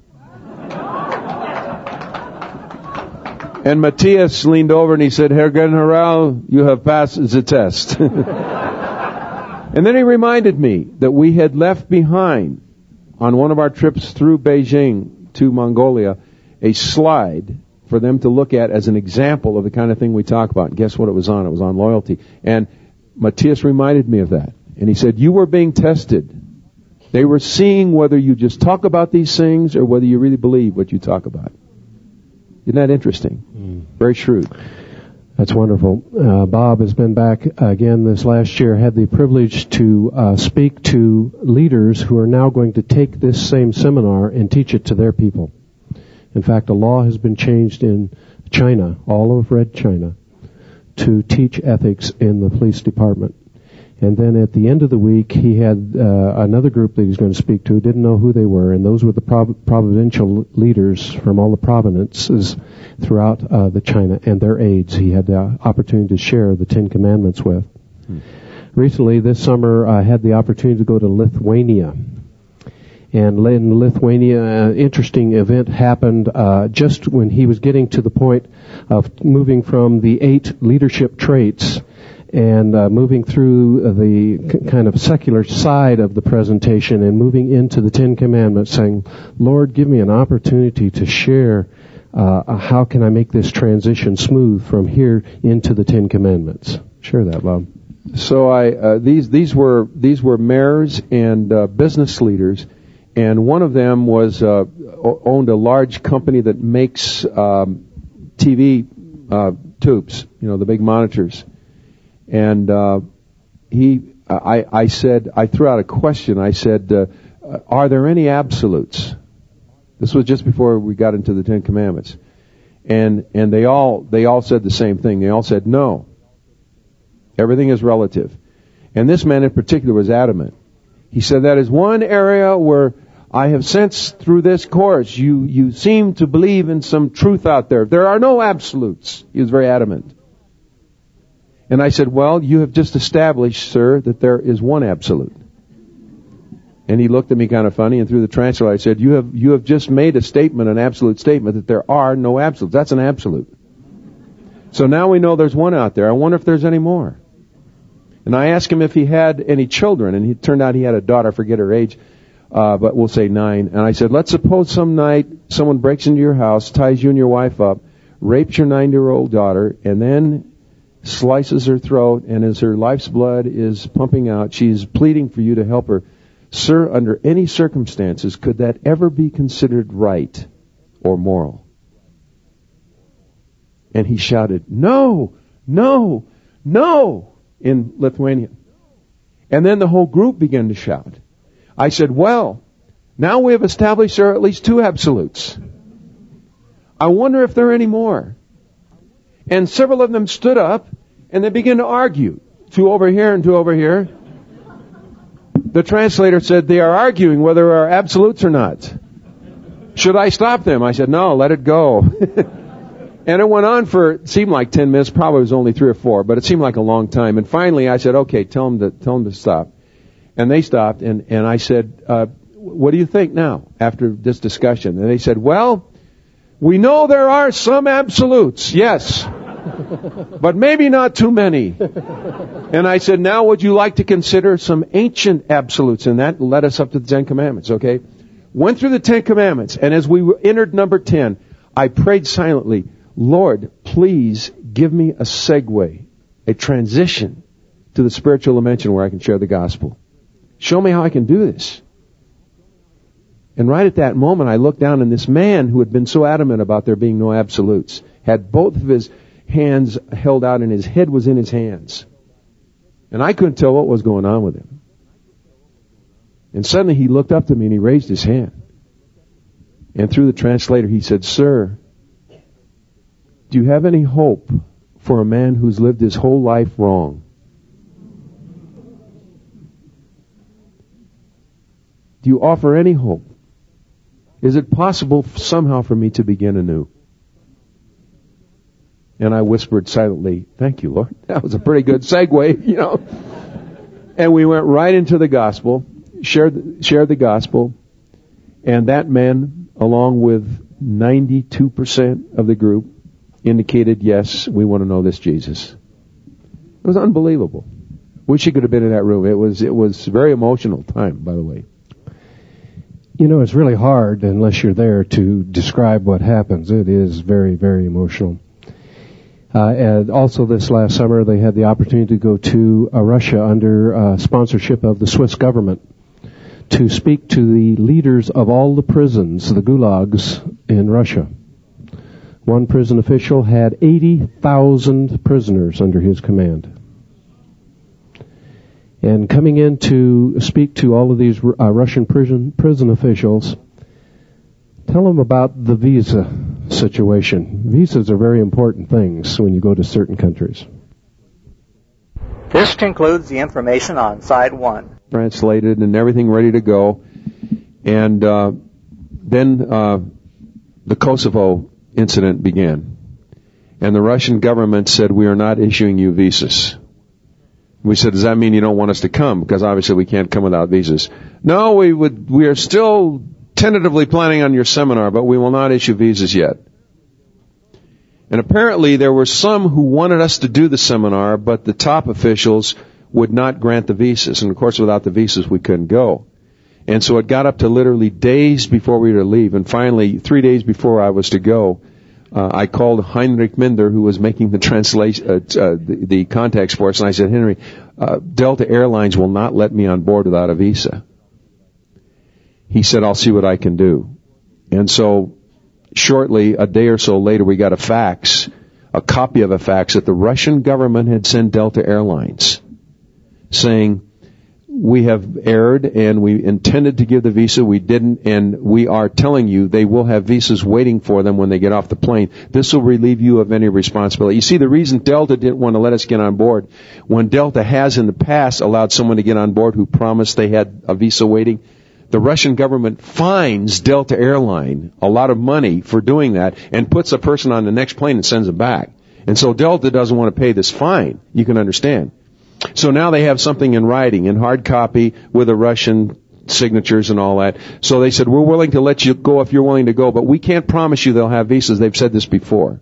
And Matthias leaned over and he said, Herr General, you have passed the test. And then he reminded me that we had left behind on one of our trips through Beijing to Mongolia a slide for them to look at as an example of the kind of thing we talk about. And guess what it was on? It was on loyalty. And Matthias reminded me of that. And he said, you were being tested. They were seeing whether you just talk about these things or whether you really believe what you talk about. Isn't that interesting? Very shrewd. That's wonderful. Bob has been back again this last year, had the privilege to speak to leaders who are now going to take this same seminar and teach it to their people. In fact, a law has been changed in China, all of Red China, to teach ethics in the police department. And then at the end of the week, he had another group that he was going to speak to, didn't know who they were, and those were the provincial leaders from all the provinces throughout the China and their aides. He had the opportunity to share the Ten Commandments with. Recently, this summer, I had the opportunity to go to Lithuania. And in Lithuania, an interesting event happened just when he was getting to the point of moving from the 8 leadership traits and moving through the kind of secular side of the presentation and moving into the Ten Commandments, saying, Lord, give me an opportunity to share how can I make this transition smooth from here into the Ten Commandments. Share that, Bob. So these were mayors and business leaders, and one of them was owned a large company that makes TV tubes, the big monitors. And I threw out a question. I said, are there any absolutes? This was just before we got into the Ten Commandments. And they all said the same thing. They all said no. Everything is relative. And this man in particular was adamant. He said, that is one area where I have sensed through this course, you seem to believe in some truth out there. There are no absolutes. He was very adamant. And I said, well, you have just established, sir, that there is one absolute. And he looked at me kind of funny, and through the translator I said, you have just made a statement, an absolute statement, that there are no absolutes. That's an absolute. So now we know there's one out there. I wonder if there's any more. And I asked him if he had any children, and it turned out he had a daughter, I forget her age, but we'll say 9. And I said, let's suppose some night someone breaks into your house, ties you and your wife up, rapes your 9-year-old daughter, and then slices her throat, and as her life's blood is pumping out, she's pleading for you to help her. Sir, under any circumstances, could that ever be considered right or moral? And he shouted, no, no, no, in Lithuanian. And then the whole group began to shout. I said, well, now we have established there are at least 2 absolutes. I wonder if there are any more. And several of them stood up, and they began to argue. 2 over here and 2 over here. The translator said, they are arguing whether there are absolutes or not. Should I stop them? I said, no, let it go. And it went on for, it seemed like 10 minutes, probably it was only 3 or 4, but it seemed like a long time. And finally I said, okay, tell them to stop. And they stopped, and I said, what do you think now, after this discussion? And they said, well, we know there are some absolutes, yes, but maybe not too many. And I said, now would you like to consider some ancient absolutes? And that led us up to the Ten Commandments, okay? Went through the Ten Commandments, and as we entered number 10, I prayed silently, Lord, please give me a segue, a transition to the spiritual dimension where I can share the gospel. Show me how I can do this. And right at that moment, I looked down, and this man who had been so adamant about there being no absolutes had both of his hands held out, and his head was in his hands. And I couldn't tell what was going on with him. And suddenly he looked up to me, and he raised his hand. And through the translator, he said, sir, do you have any hope for a man who's lived his whole life wrong? Do you offer any hope? Is it possible somehow for me to begin anew? And I whispered silently, thank you, Lord. That was a pretty good segue, And we went right into the gospel, shared the gospel, and that man, along with 92% of the group, indicated, yes, we want to know this Jesus. It was unbelievable. Wish you could have been in that room. It was a very emotional time, by the way. You know, it's really hard, unless you're there, to describe what happens. It is very, very emotional. And also this last summer, they had the opportunity to go to Russia under sponsorship of the Swiss government to speak to the leaders of all the prisons, the gulags in Russia. One prison official had 80,000 prisoners under his command. And coming in to speak to all of these Russian prison officials, tell them about the visa situation. Visas are very important things when you go to certain countries. This concludes the information on Side 1. Translated and everything ready to go. And then the Kosovo incident began. And the Russian government said, we are not issuing you visas. We said, does that mean you don't want us to come? Because obviously we can't come without visas. No, we are still tentatively planning on your seminar, but we will not issue visas yet. And apparently there were some who wanted us to do the seminar, but the top officials would not grant the visas. And of course without the visas we couldn't go. And so it got up to literally days before we were to leave. And finally, 3 days before I was to go, I called Heinrich Minder, who was making the translation, the contacts for us, and I said, Henry, Delta Airlines will not let me on board without a visa. He said, I'll see what I can do. And so, shortly, a day or so later, we got a copy of a fax that the Russian government had sent Delta Airlines, saying, we have erred and we intended to give the visa, we didn't, and we are telling you they will have visas waiting for them when they get off the plane. This will relieve you of any responsibility. You see, the reason Delta didn't want to let us get on board, when Delta has in the past allowed someone to get on board who promised they had a visa waiting, the Russian government fines Delta Airline a lot of money for doing that and puts a person on the next plane and sends them back. And so Delta doesn't want to pay this fine. You can understand. So now they have something in writing, in hard copy, with the Russian signatures and all that. So they said, we're willing to let you go if you're willing to go, but we can't promise you they'll have visas. They've said this before.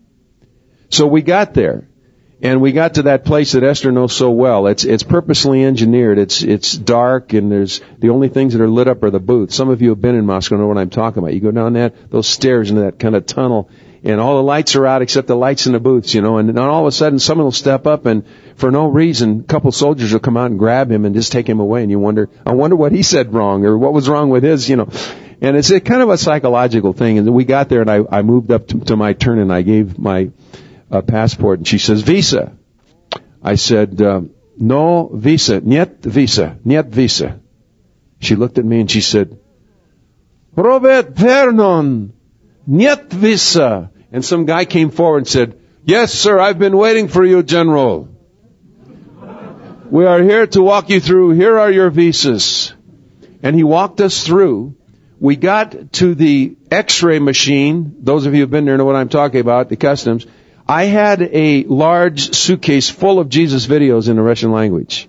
So we got there, and we got to that place that Esther knows so well. It's purposely engineered. It's dark, and the only things that are lit up are the booths. Some of you have been in Moscow know what I'm talking about. You go down those stairs into that kind of tunnel, and all the lights are out except the lights in the booths, and then all of a sudden someone will step up and for no reason, a couple soldiers will come out and grab him and just take him away, and you wonder, I wonder what he said wrong or what was wrong with his, And it's a kind of a psychological thing. And we got there and I moved up to my turn and I gave my passport, and she says, visa. I said, no visa, niet visa. She looked at me and she said, Robert Vernon, niet visa. And some guy came forward and said, yes, sir, I've been waiting for you, General. We are here to walk you through. Here are your visas. And he walked us through. We got to the X-ray machine. Those of you who have been there know what I'm talking about, the customs. I had a large suitcase full of Jesus videos in the Russian language.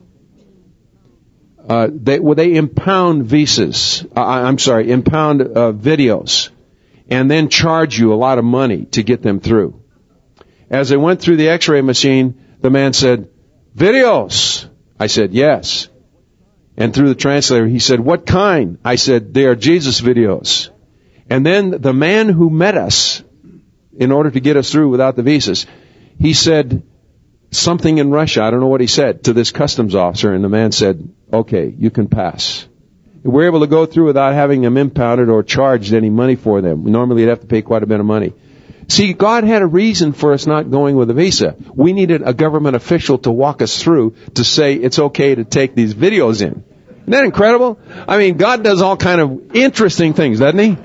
They impound visas. Impound videos. And then charge you a lot of money to get them through. As I went through the X-ray machine, the man said, videos. I said, yes. And through the translator, he said, what kind? I said, they are Jesus videos. And then the man who met us, in order to get us through without the visas, he said something in Russia. I don't know what he said to this customs officer, and the man said, okay, you can pass. We're able to go through without having them impounded or charged any money for them. Normally you'd have to pay quite a bit of money. See, God had a reason for us not going with a visa. We needed a government official to walk us through to say it's okay to take these videos in. Isn't that incredible? I mean, God does all kind of interesting things, doesn't He?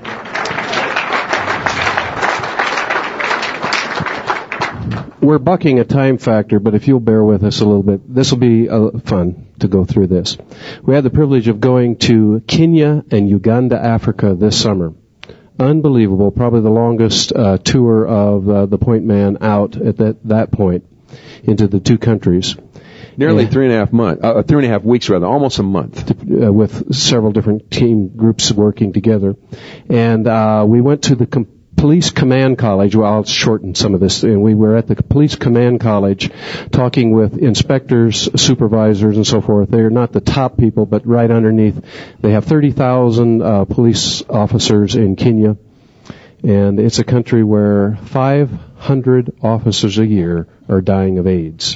We're bucking a time factor, but if you'll bear with us a little bit, this will be fun to go through this. We had the privilege of going to Kenya and Uganda, Africa this summer. Unbelievable, probably the longest tour of the Point Man out at that point into the two countries. Nearly 3.5 weeks, almost a month. With several different team groups working together. And we went to the police command college. Well, I'll shorten some of this. And we were at the police command college talking with inspectors, supervisors, and so forth. They're not the top people, but right underneath. They have 30,000 police officers in Kenya. And it's a country where 500 officers a year are dying of AIDS.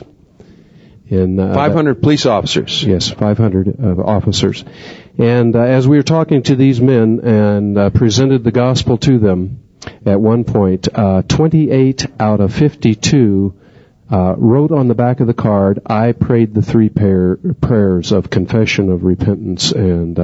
500 police officers. Yes, 500 officers. And as we were talking to these men and presented the gospel to them, at one point, 28 out of 52 wrote on the back of the card, "I prayed the three prayers of confession, of repentance, and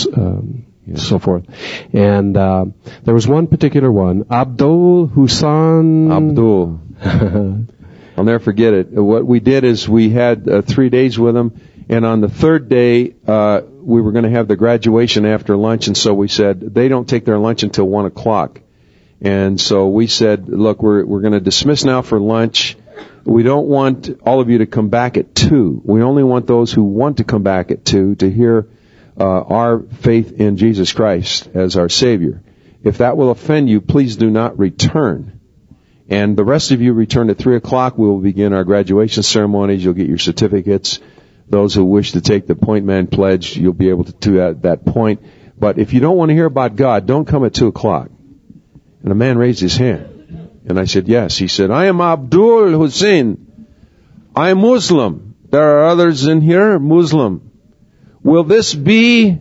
so forth." And there was one particular one, Abdul Hussan. Abdul. I'll never forget it. What we did is we had 3 days with them, and on the third day, we were going to have the graduation after lunch, and so we said, they don't take their lunch until 1 o'clock. And so we said, look, we're going to dismiss now for lunch. We don't want all of you to come back at 2. We only want those who want to come back at 2 to hear our faith in Jesus Christ as our Savior. If that will offend you, please do not return. And the rest of you return at 3 o'clock. We will begin our graduation ceremonies. You'll get your certificates. Those who wish to take the Point Man Pledge, you'll be able to do that at that point. But if you don't want to hear about God, don't come at 2 o'clock. And a man raised his hand. And I said, yes. He said, I am Abdul Hussein. I am Muslim. There are others in here, Muslim. Will this be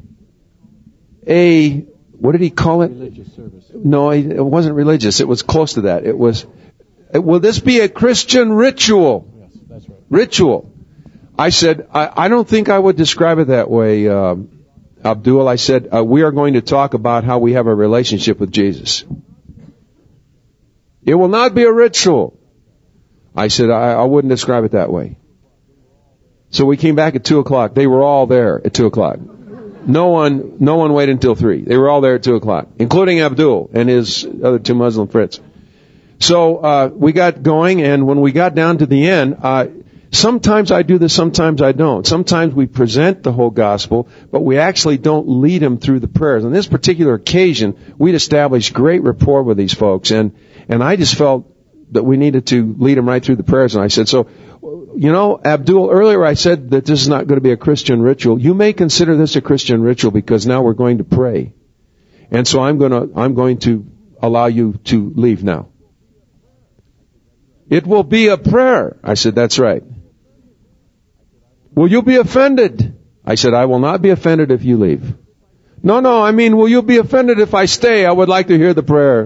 a, what did he call it? Religious service. No, it wasn't religious. It was close to that. It was, will this be a Christian ritual? Yes, that's right. Ritual. I said, I don't think I would describe it that way, Abdul. I said, we are going to talk about how we have a relationship with Jesus. It will not be a ritual. I said, I wouldn't describe it that way. So we came back at 2 o'clock. They were all there at 2 o'clock. No one waited until 3. They were all there at 2 o'clock, including Abdul and his other 2 Muslim friends. So, we got going, and when we got down to the end, sometimes I do this, sometimes I don't. Sometimes we present the whole gospel, but we actually don't lead them through the prayers. On this particular occasion, we'd established great rapport with these folks, and I just felt that we needed to lead them right through the prayers. And I said, so, Abdul, earlier I said that this is not going to be a Christian ritual. You may consider this a Christian ritual because now we're going to pray. And so I'm going to allow you to leave now. It will be a prayer. I said, that's right. Will you be offended? I said, I will not be offended if you leave. No, will you be offended if I stay? I would like to hear the prayer.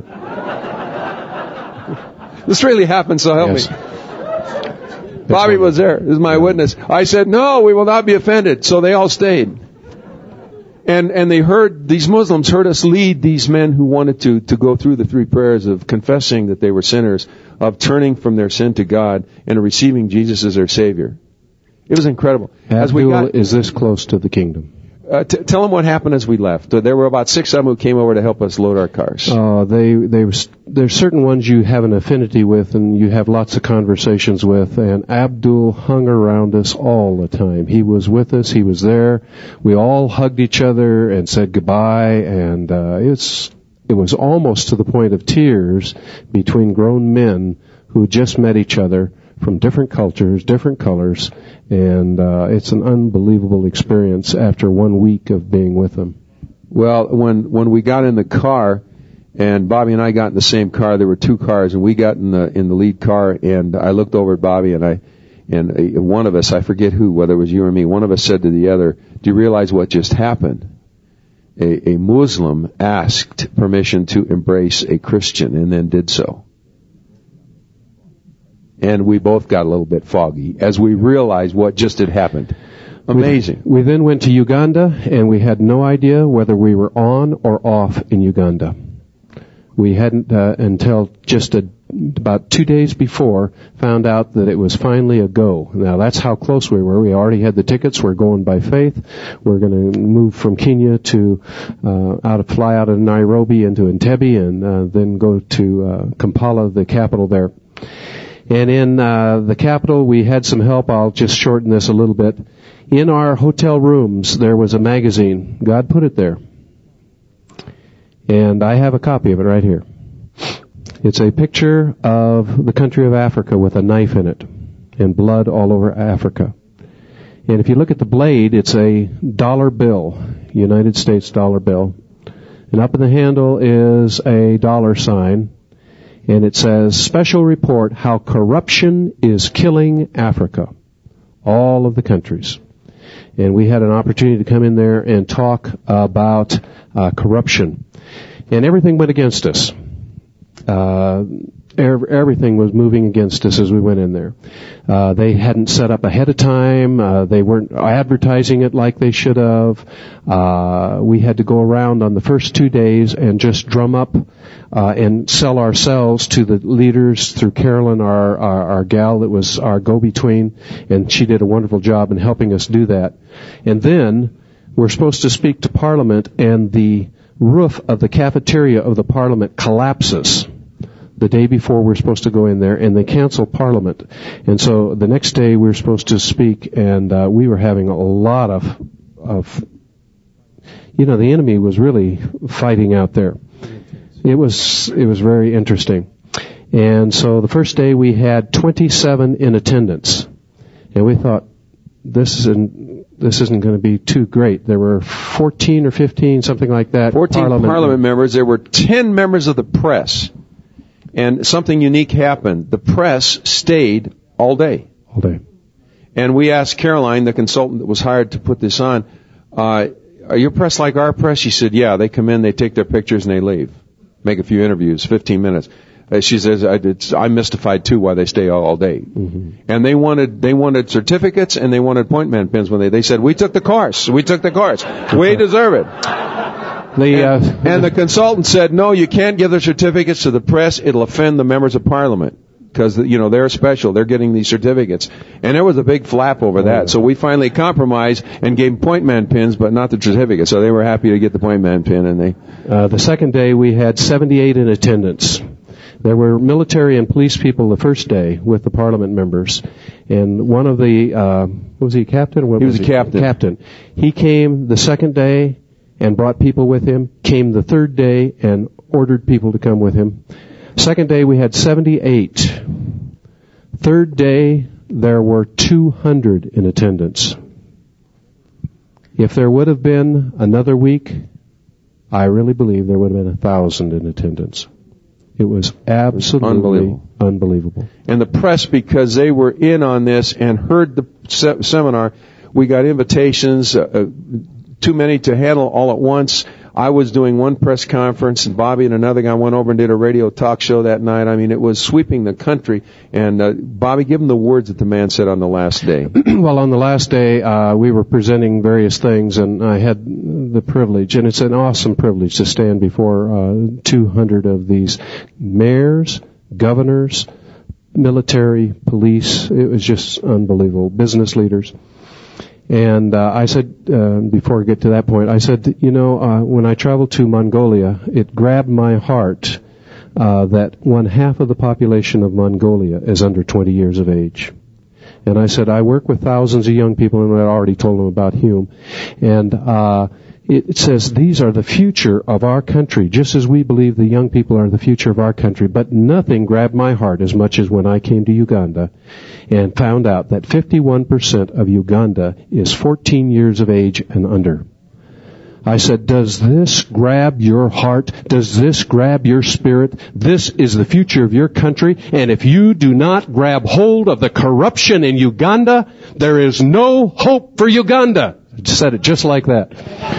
This really happened, so help me. Bobby was there. This is my witness. I said, no, we will not be offended. So they all stayed. And they heard, these Muslims heard us lead these men who wanted to go through the 3 prayers of confessing that they were sinners, of turning from their sin to God, and of receiving Jesus as their Savior. It was incredible. Abdul is this close to the kingdom. Tell them what happened as we left. There were about 6 of them who came over to help us load our cars. There's certain ones you have an affinity with and you have lots of conversations with, and Abdul hung around us all the time. He was with us, he was there. We all hugged each other and said goodbye, and it was almost to the point of tears between grown men who just met each other from different cultures, different colors, and it's an unbelievable experience after 1 week of being with them. Well, when we got in the car, and Bobby and I got in the same car, there were 2 cars, and we got in the lead car, and I looked over at Bobby, and one of us, I forget who, whether it was you or me, one of us said to the other, do you realize what just happened? A Muslim asked permission to embrace a Christian and then did so. And we both got a little bit foggy as we realized what just had happened. Amazing. We then went to Uganda, and we had no idea whether we were on or off in Uganda. We hadn't, until just about 2 days before, found out that it was finally a go. Now, that's how close we were. We already had the tickets. We're going by faith. We're going to move from Kenya to fly out of Nairobi into Entebbe, and then go to Kampala, the capital there. And in the capital, we had some help. I'll just shorten this a little bit. In our hotel rooms, there was a magazine. God put it there. And I have a copy of it right here. It's a picture of the country of Africa with a knife in it and blood all over Africa. And if you look at the blade, it's a dollar bill, United States dollar bill. And up in the handle is a dollar sign. And it says, special report, how corruption is killing Africa. All of the countries. And we had an opportunity to come in there and talk about corruption. And everything went against us. Everything was moving against us as we went in there. They hadn't set up ahead of time. They weren't advertising it like they should have. We had to go around on the first 2 days and just drum up and sell ourselves to the leaders through Carolyn, our gal that was our go-between, and she did a wonderful job in helping us do that. And then we're supposed to speak to Parliament, and the roof of the cafeteria of the Parliament collapses the day before we're supposed to go in there, and they cancel Parliament. And so the next day we were supposed to speak, and we were having a lot of the enemy was really fighting out there. It was very interesting. And so the first day we had 27 in attendance, and we thought, this isn't going to be too great. There were 14 or 15, something like that. 14 Parliament members. There were 10 members of the press. And something unique happened. The press stayed all day. All day. And we asked Caroline, the consultant that was hired to put this on, are your press like our press? She said, yeah, they come in, they take their pictures, and they leave. Make a few interviews, 15 minutes. She says, I'm mystified too why they stay all day. Mm-hmm. And they wanted certificates and they wanted point man pins when they said, we took the course. We deserve it. And the consultant said, no, you can't give the certificates to the press. It'll offend the members of Parliament. Because, they're special. They're getting these certificates. And there was a big flap over that. So we finally compromised and gave point man pins, but not the certificate. So they were happy to get the point man pin. And the second day we had 78 in attendance. There were military and police people the first day with the Parliament members. And one of the, was he a captain? He was a captain. Captain. He came the second day and brought people with him, came the third day and ordered people to come with him. Second day we had 78. Third day there were 200 in attendance. If there would have been another week, I really believe there would have been 1,000 in attendance. It was absolutely unbelievable. And the press, because they were in on this and heard the seminar, we got invitations, too many to handle all at once. I was doing one press conference, and Bobby and another guy went over and did a radio talk show that night. I mean, it was sweeping the country. And Bobby, give them the words that the man said on the last day. Well, on the last day, we were presenting various things, and I had the privilege, and it's an awesome privilege to stand before 200 of these mayors, governors, military, police. It was just unbelievable. Business leaders. And I said, before I get to that point, I said, when I traveled to Mongolia, it grabbed my heart that 1/2 of the population of Mongolia is under 20 years of age. And I said, I work with thousands of young people, and I already told them about Hume. And it says these are the future of our country, just as we believe the young people are the future of our country. But nothing grabbed my heart as much as when I came to Uganda and found out that 51% of Uganda is 14 years of age and under. I said, does this grab your heart? Does this grab your spirit? This is the future of your country, and if you do not grab hold of the corruption in Uganda, there is no hope for Uganda. I said it just like that.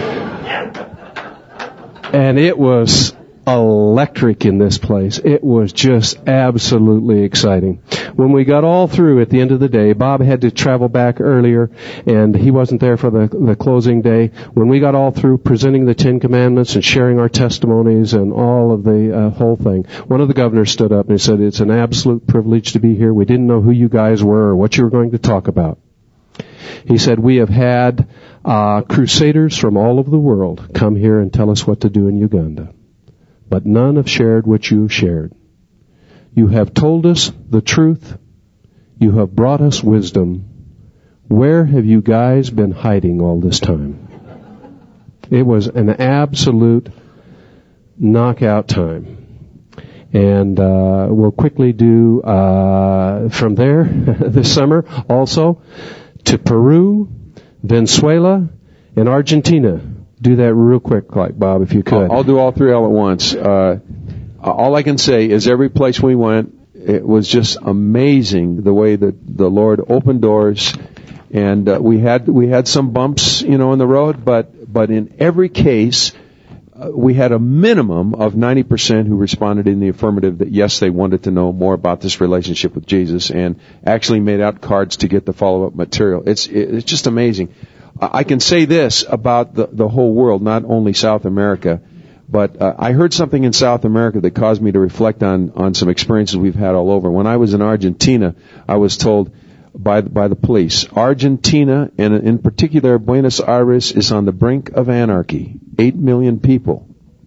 And it was electric in this place. It was just absolutely exciting. When we got all through at the end of the day, Bob had to travel back earlier, and he wasn't there for the closing day. When we got all through presenting the 10 Commandments and sharing our testimonies and all of the whole thing, one of the governors stood up and he said, it's an absolute privilege to be here. We didn't know who you guys were or what you were going to talk about. He said, we have had crusaders from all over the world come here and tell us what to do in Uganda. But none have shared what you have shared. You have told us the truth. You have brought us wisdom. Where have you guys been hiding all this time? It was an absolute knockout time. And we'll quickly do from there this summer also to Peru, Venezuela, and Argentina. Do that real quick, like Bob, if you could. I'll do all three all at once. All I can say is every place we went, it was just amazing the way that the Lord opened doors, and we had some bumps, in the road, but in every case, we had a minimum of 90% who responded in the affirmative that yes, they wanted to know more about this relationship with Jesus, and actually made out cards to get the follow-up material. It's just amazing. I can say this about the whole world, not only South America, but I heard something in South America that caused me to reflect on some experiences we've had all over. When I was in Argentina, I was told by the police, Argentina, and in particular Buenos Aires, is on the brink of anarchy. 8 million people.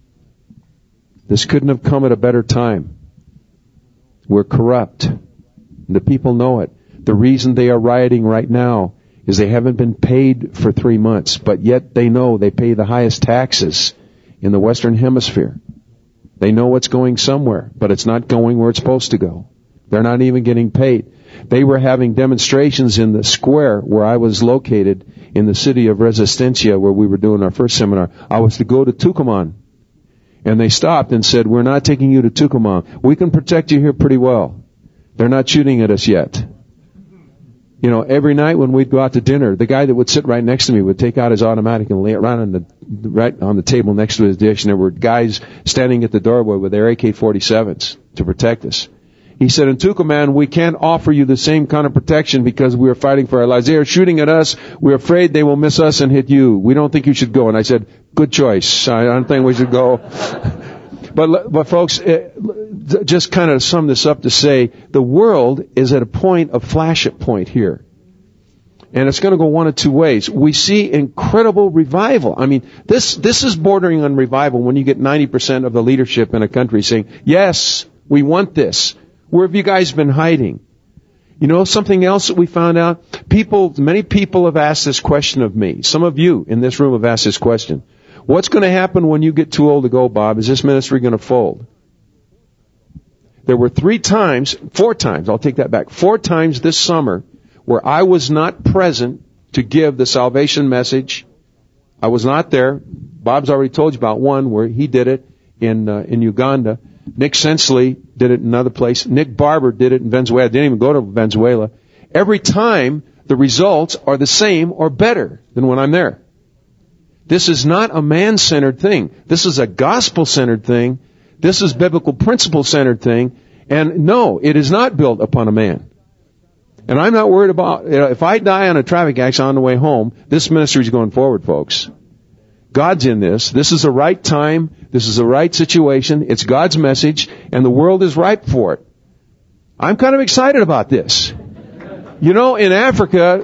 This couldn't have come at a better time. We're corrupt. The people know it. The reason they are rioting right now is they haven't been paid for 3 months, but yet they know they pay the highest taxes in the Western Hemisphere. They know it's going somewhere, but it's not going where it's supposed to go. They're not even getting paid. They were having demonstrations in the square where I was located in the city of Resistencia, where we were doing our first seminar. I was to go to Tucumán, and they stopped and said, "We're not taking you to Tucumán. We can protect you here pretty well. They're not shooting at us yet." Every night when we'd go out to dinner, the guy that would sit right next to me would take out his automatic and lay it right on the table next to his dish. And there were guys standing at the doorway with their AK-47s to protect us. He said, "In Tucumán, we can't offer you the same kind of protection because we are fighting for our lives. They are shooting at us. We're afraid they will miss us and hit you. We don't think you should go." And I said, "Good choice. I don't think we should go." But folks, just kind of sum this up to say, the world is at a point of flash point here. And it's going to go one of two ways. We see incredible revival. I mean, this is bordering on revival when you get 90% of the leadership in a country saying, "Yes, we want this. Where have you guys been hiding?" Something else that we found out? Many people have asked this question of me. Some of you in this room have asked this question. What's going to happen when you get too old to go, Bob? Is this ministry going to fold? There were 4 times, I'll take that back, 4 times this summer where I was not present to give the salvation message. I was not there. Bob's already told you about one where he did it in Uganda. Nick Sensley did it in another place. Nick Barber did it in Venezuela. I didn't even go to Venezuela. Every time the results are the same or better than when I'm there. This is not a man-centered thing. This is a gospel-centered thing. This is biblical principle-centered thing. And no, it is not built upon a man. And I'm not worried about, if I die on a traffic accident on the way home, this ministry is going forward, folks. God's in this. This is the right time. This is the right situation. It's God's message, and the world is ripe for it. I'm kind of excited about this. In Africa,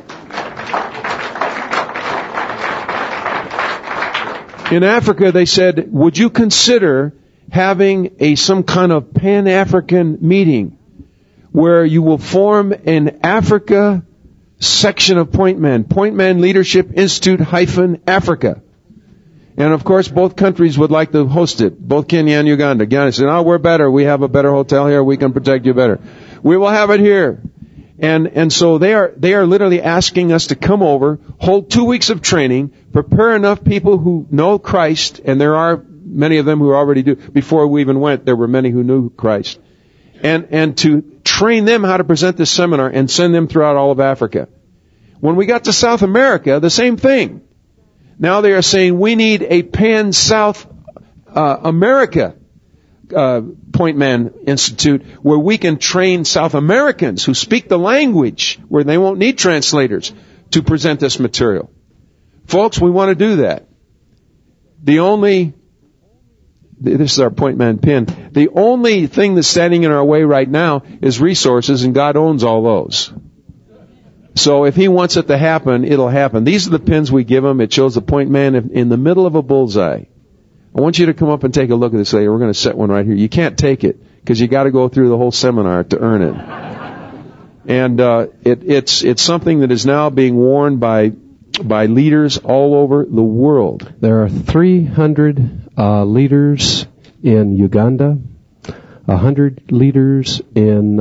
they said, "Would you consider having some kind of Pan-African meeting where you will form an Africa section of Point Man Leadership Institute -Africa." And of course, both countries would like to host it, both Kenya and Uganda. Uganda said, "Oh, we're better. We have a better hotel here. We can protect you better. We will have it here." And so they are literally asking us to come over, hold 2 weeks of training, prepare enough people who know Christ, and there are many of them who already do. Before we even went, there were many who knew Christ. And to train them how to present this seminar and send them throughout all of Africa. When we got to South America, the same thing. Now they are saying we need a Pan-South America Point Man Institute where we can train South Americans who speak the language, where they won't need translators, to present this material. Folks, we want to do that. This is our Point Man pin. The only thing that's standing in our way right now is resources, and God owns all those. So if He wants it to happen, it'll happen. These are the pins we give Him. It shows the Point Man in the middle of a bullseye. I want you to come up and take a look at this later. We're going to set one right here. You can't take it because you got to go through the whole seminar to earn it. And it's something that is now being worn by leaders all over the world. There are 300 leaders in Uganda, 100 leaders in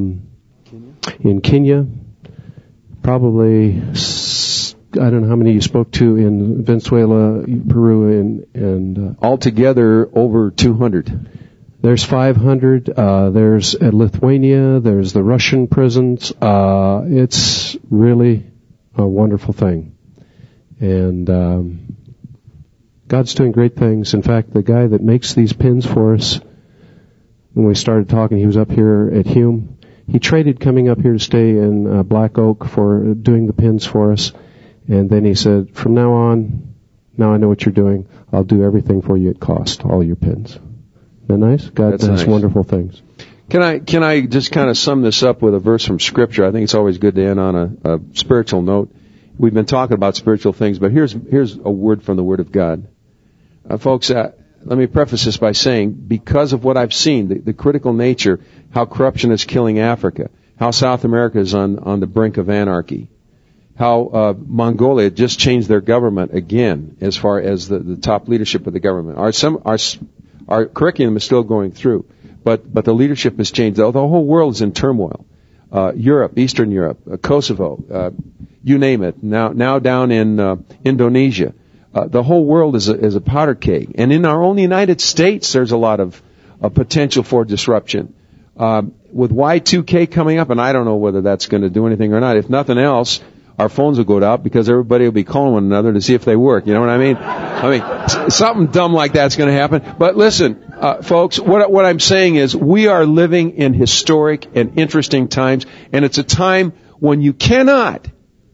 Kenya, probably, I don't know how many you spoke to in Venezuela, Peru, and altogether over 200. There's 500. There's Lithuania. There's the Russian prisons. It's really a wonderful thing, and God's doing great things. In fact, the guy that makes these pins for us, when we started talking, he was up here at Hume. He traded coming up here to stay in Black Oak for doing the pins for us. And then he said, from now on, now I know what you're doing. I'll do everything for you at cost, all your pins. Isn't that nice? God does nice. Wonderful things. Can I just kind of sum this up with a verse from Scripture? I think it's always good to end on a spiritual note. We've been talking about spiritual things, but here's a word from the Word of God. Folks, let me preface this by saying, because of what I've seen, the critical nature, how corruption is killing Africa, how South America is on the brink of anarchy, how Mongolia just changed their government again as far as the top leadership of the government. Our curriculum is still going through, but the leadership has changed. The whole world is in turmoil. Europe, Eastern Europe, Kosovo, you name it. Now down in Indonesia. The whole world is a powder keg. And in our own United States, there's a lot of potential for disruption. With Y2K coming up, and I don't know whether that's going to do anything or not. If nothing else, our phones will go out because everybody will be calling one another to see if they work. You know what I mean? Something dumb like that's going to happen. But listen, folks, what I'm saying is we are living in historic and interesting times, and it's a time when you cannot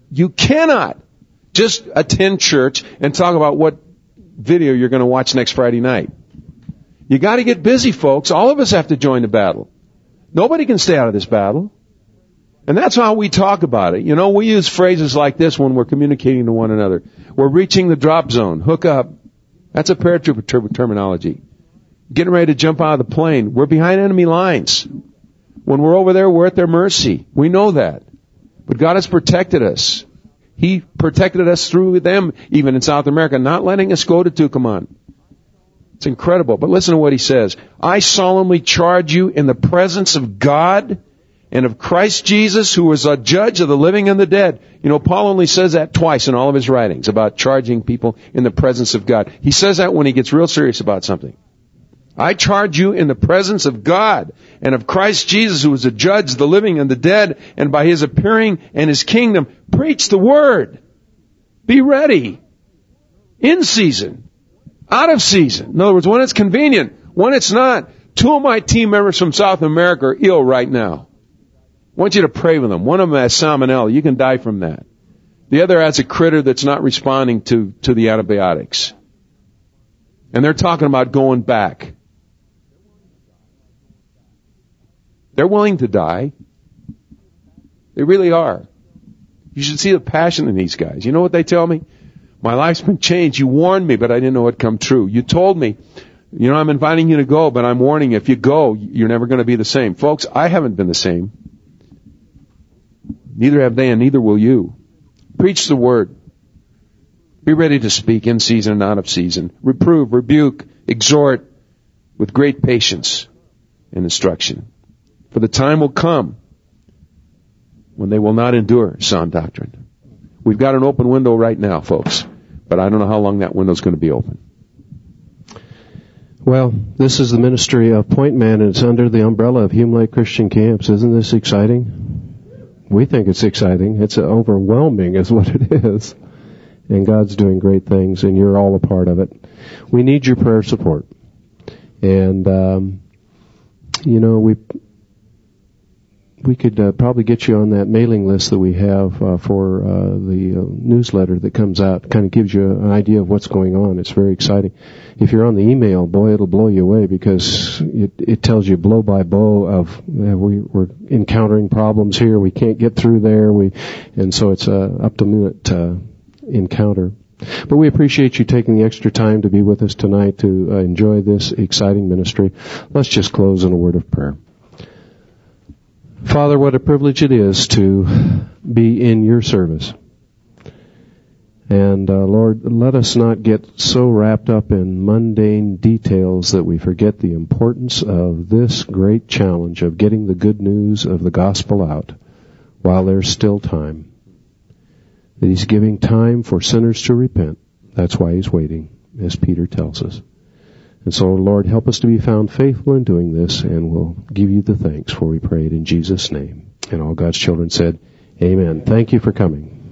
just attend church and talk about what video you're going to watch next Friday night. You got to get busy, folks. All of us have to join the battle. Nobody can stay out of this battle. And that's how we talk about it. You know, we use phrases like this when we're communicating to one another. We're reaching the drop zone. Hook up. That's a paratrooper terminology. Getting ready to jump out of the plane. We're behind enemy lines. When we're over there, we're at their mercy. We know that. But God has protected us. He protected us through them, even in South America, not letting us go to Tucumán. It's incredible. But listen to what he says. I solemnly charge you in the presence of God and of Christ Jesus, who is a judge of the living and the dead. You know, Paul only says that twice in all of his writings about charging people in the presence of God. He says that when he gets real serious about something. I charge you in the presence of God and of Christ Jesus, who is a judge of the living and the dead, and by his appearing and his kingdom, preach the word. Be ready. In season. Out of season. In other words, when it's convenient. When it's not. 2 of my team members from South America are ill right now. I want you to pray with them. One of them has salmonella. You can die from that. The other has a critter that's not responding to the antibiotics. And they're talking about going back. They're willing to die. They really are. You should see the passion in these guys. You know what they tell me? My life's been changed. You warned me, but I didn't know it'd come true. You told me, you know, I'm inviting you to go, but I'm warning you, if you go, you're never going to be the same. Folks, I haven't been the same. Neither have they, and neither will you. Preach the word. Be ready to speak in season and out of season. Reprove, rebuke, exhort with great patience and instruction. For the time will come when they will not endure sound doctrine. We've got an open window right now, folks, but I don't know how long that window's going to be open. Well, this is the ministry of Point Man, and it's under the umbrella of Hume Lake Christian Camps. Isn't this exciting? We think it's exciting. It's overwhelming is what it is. And God's doing great things, and you're all a part of it. We need your prayer support. And, you know, we could probably get you on that mailing list that we have for the newsletter that comes out. Kind of gives you an idea of what's going on. It's very exciting. If you're on the email, boy, it'll blow you away because it tells you blow by blow of we're encountering problems here. We can't get through there. And so it's a up-to-minute encounter. But we appreciate you taking the extra time to be with us tonight to enjoy this exciting ministry. Let's just close in a word of prayer. Father, what a privilege it is to be in your service. And Lord, let us not get so wrapped up in mundane details that we forget the importance of this great challenge of getting the good news of the gospel out while there's still time. That He's giving time for sinners to repent. That's why He's waiting, as Peter tells us. And so, Lord, help us to be found faithful in doing this, and we'll give You the thanks, for we pray it in Jesus' name. And all God's children said, Amen. Thank you for coming.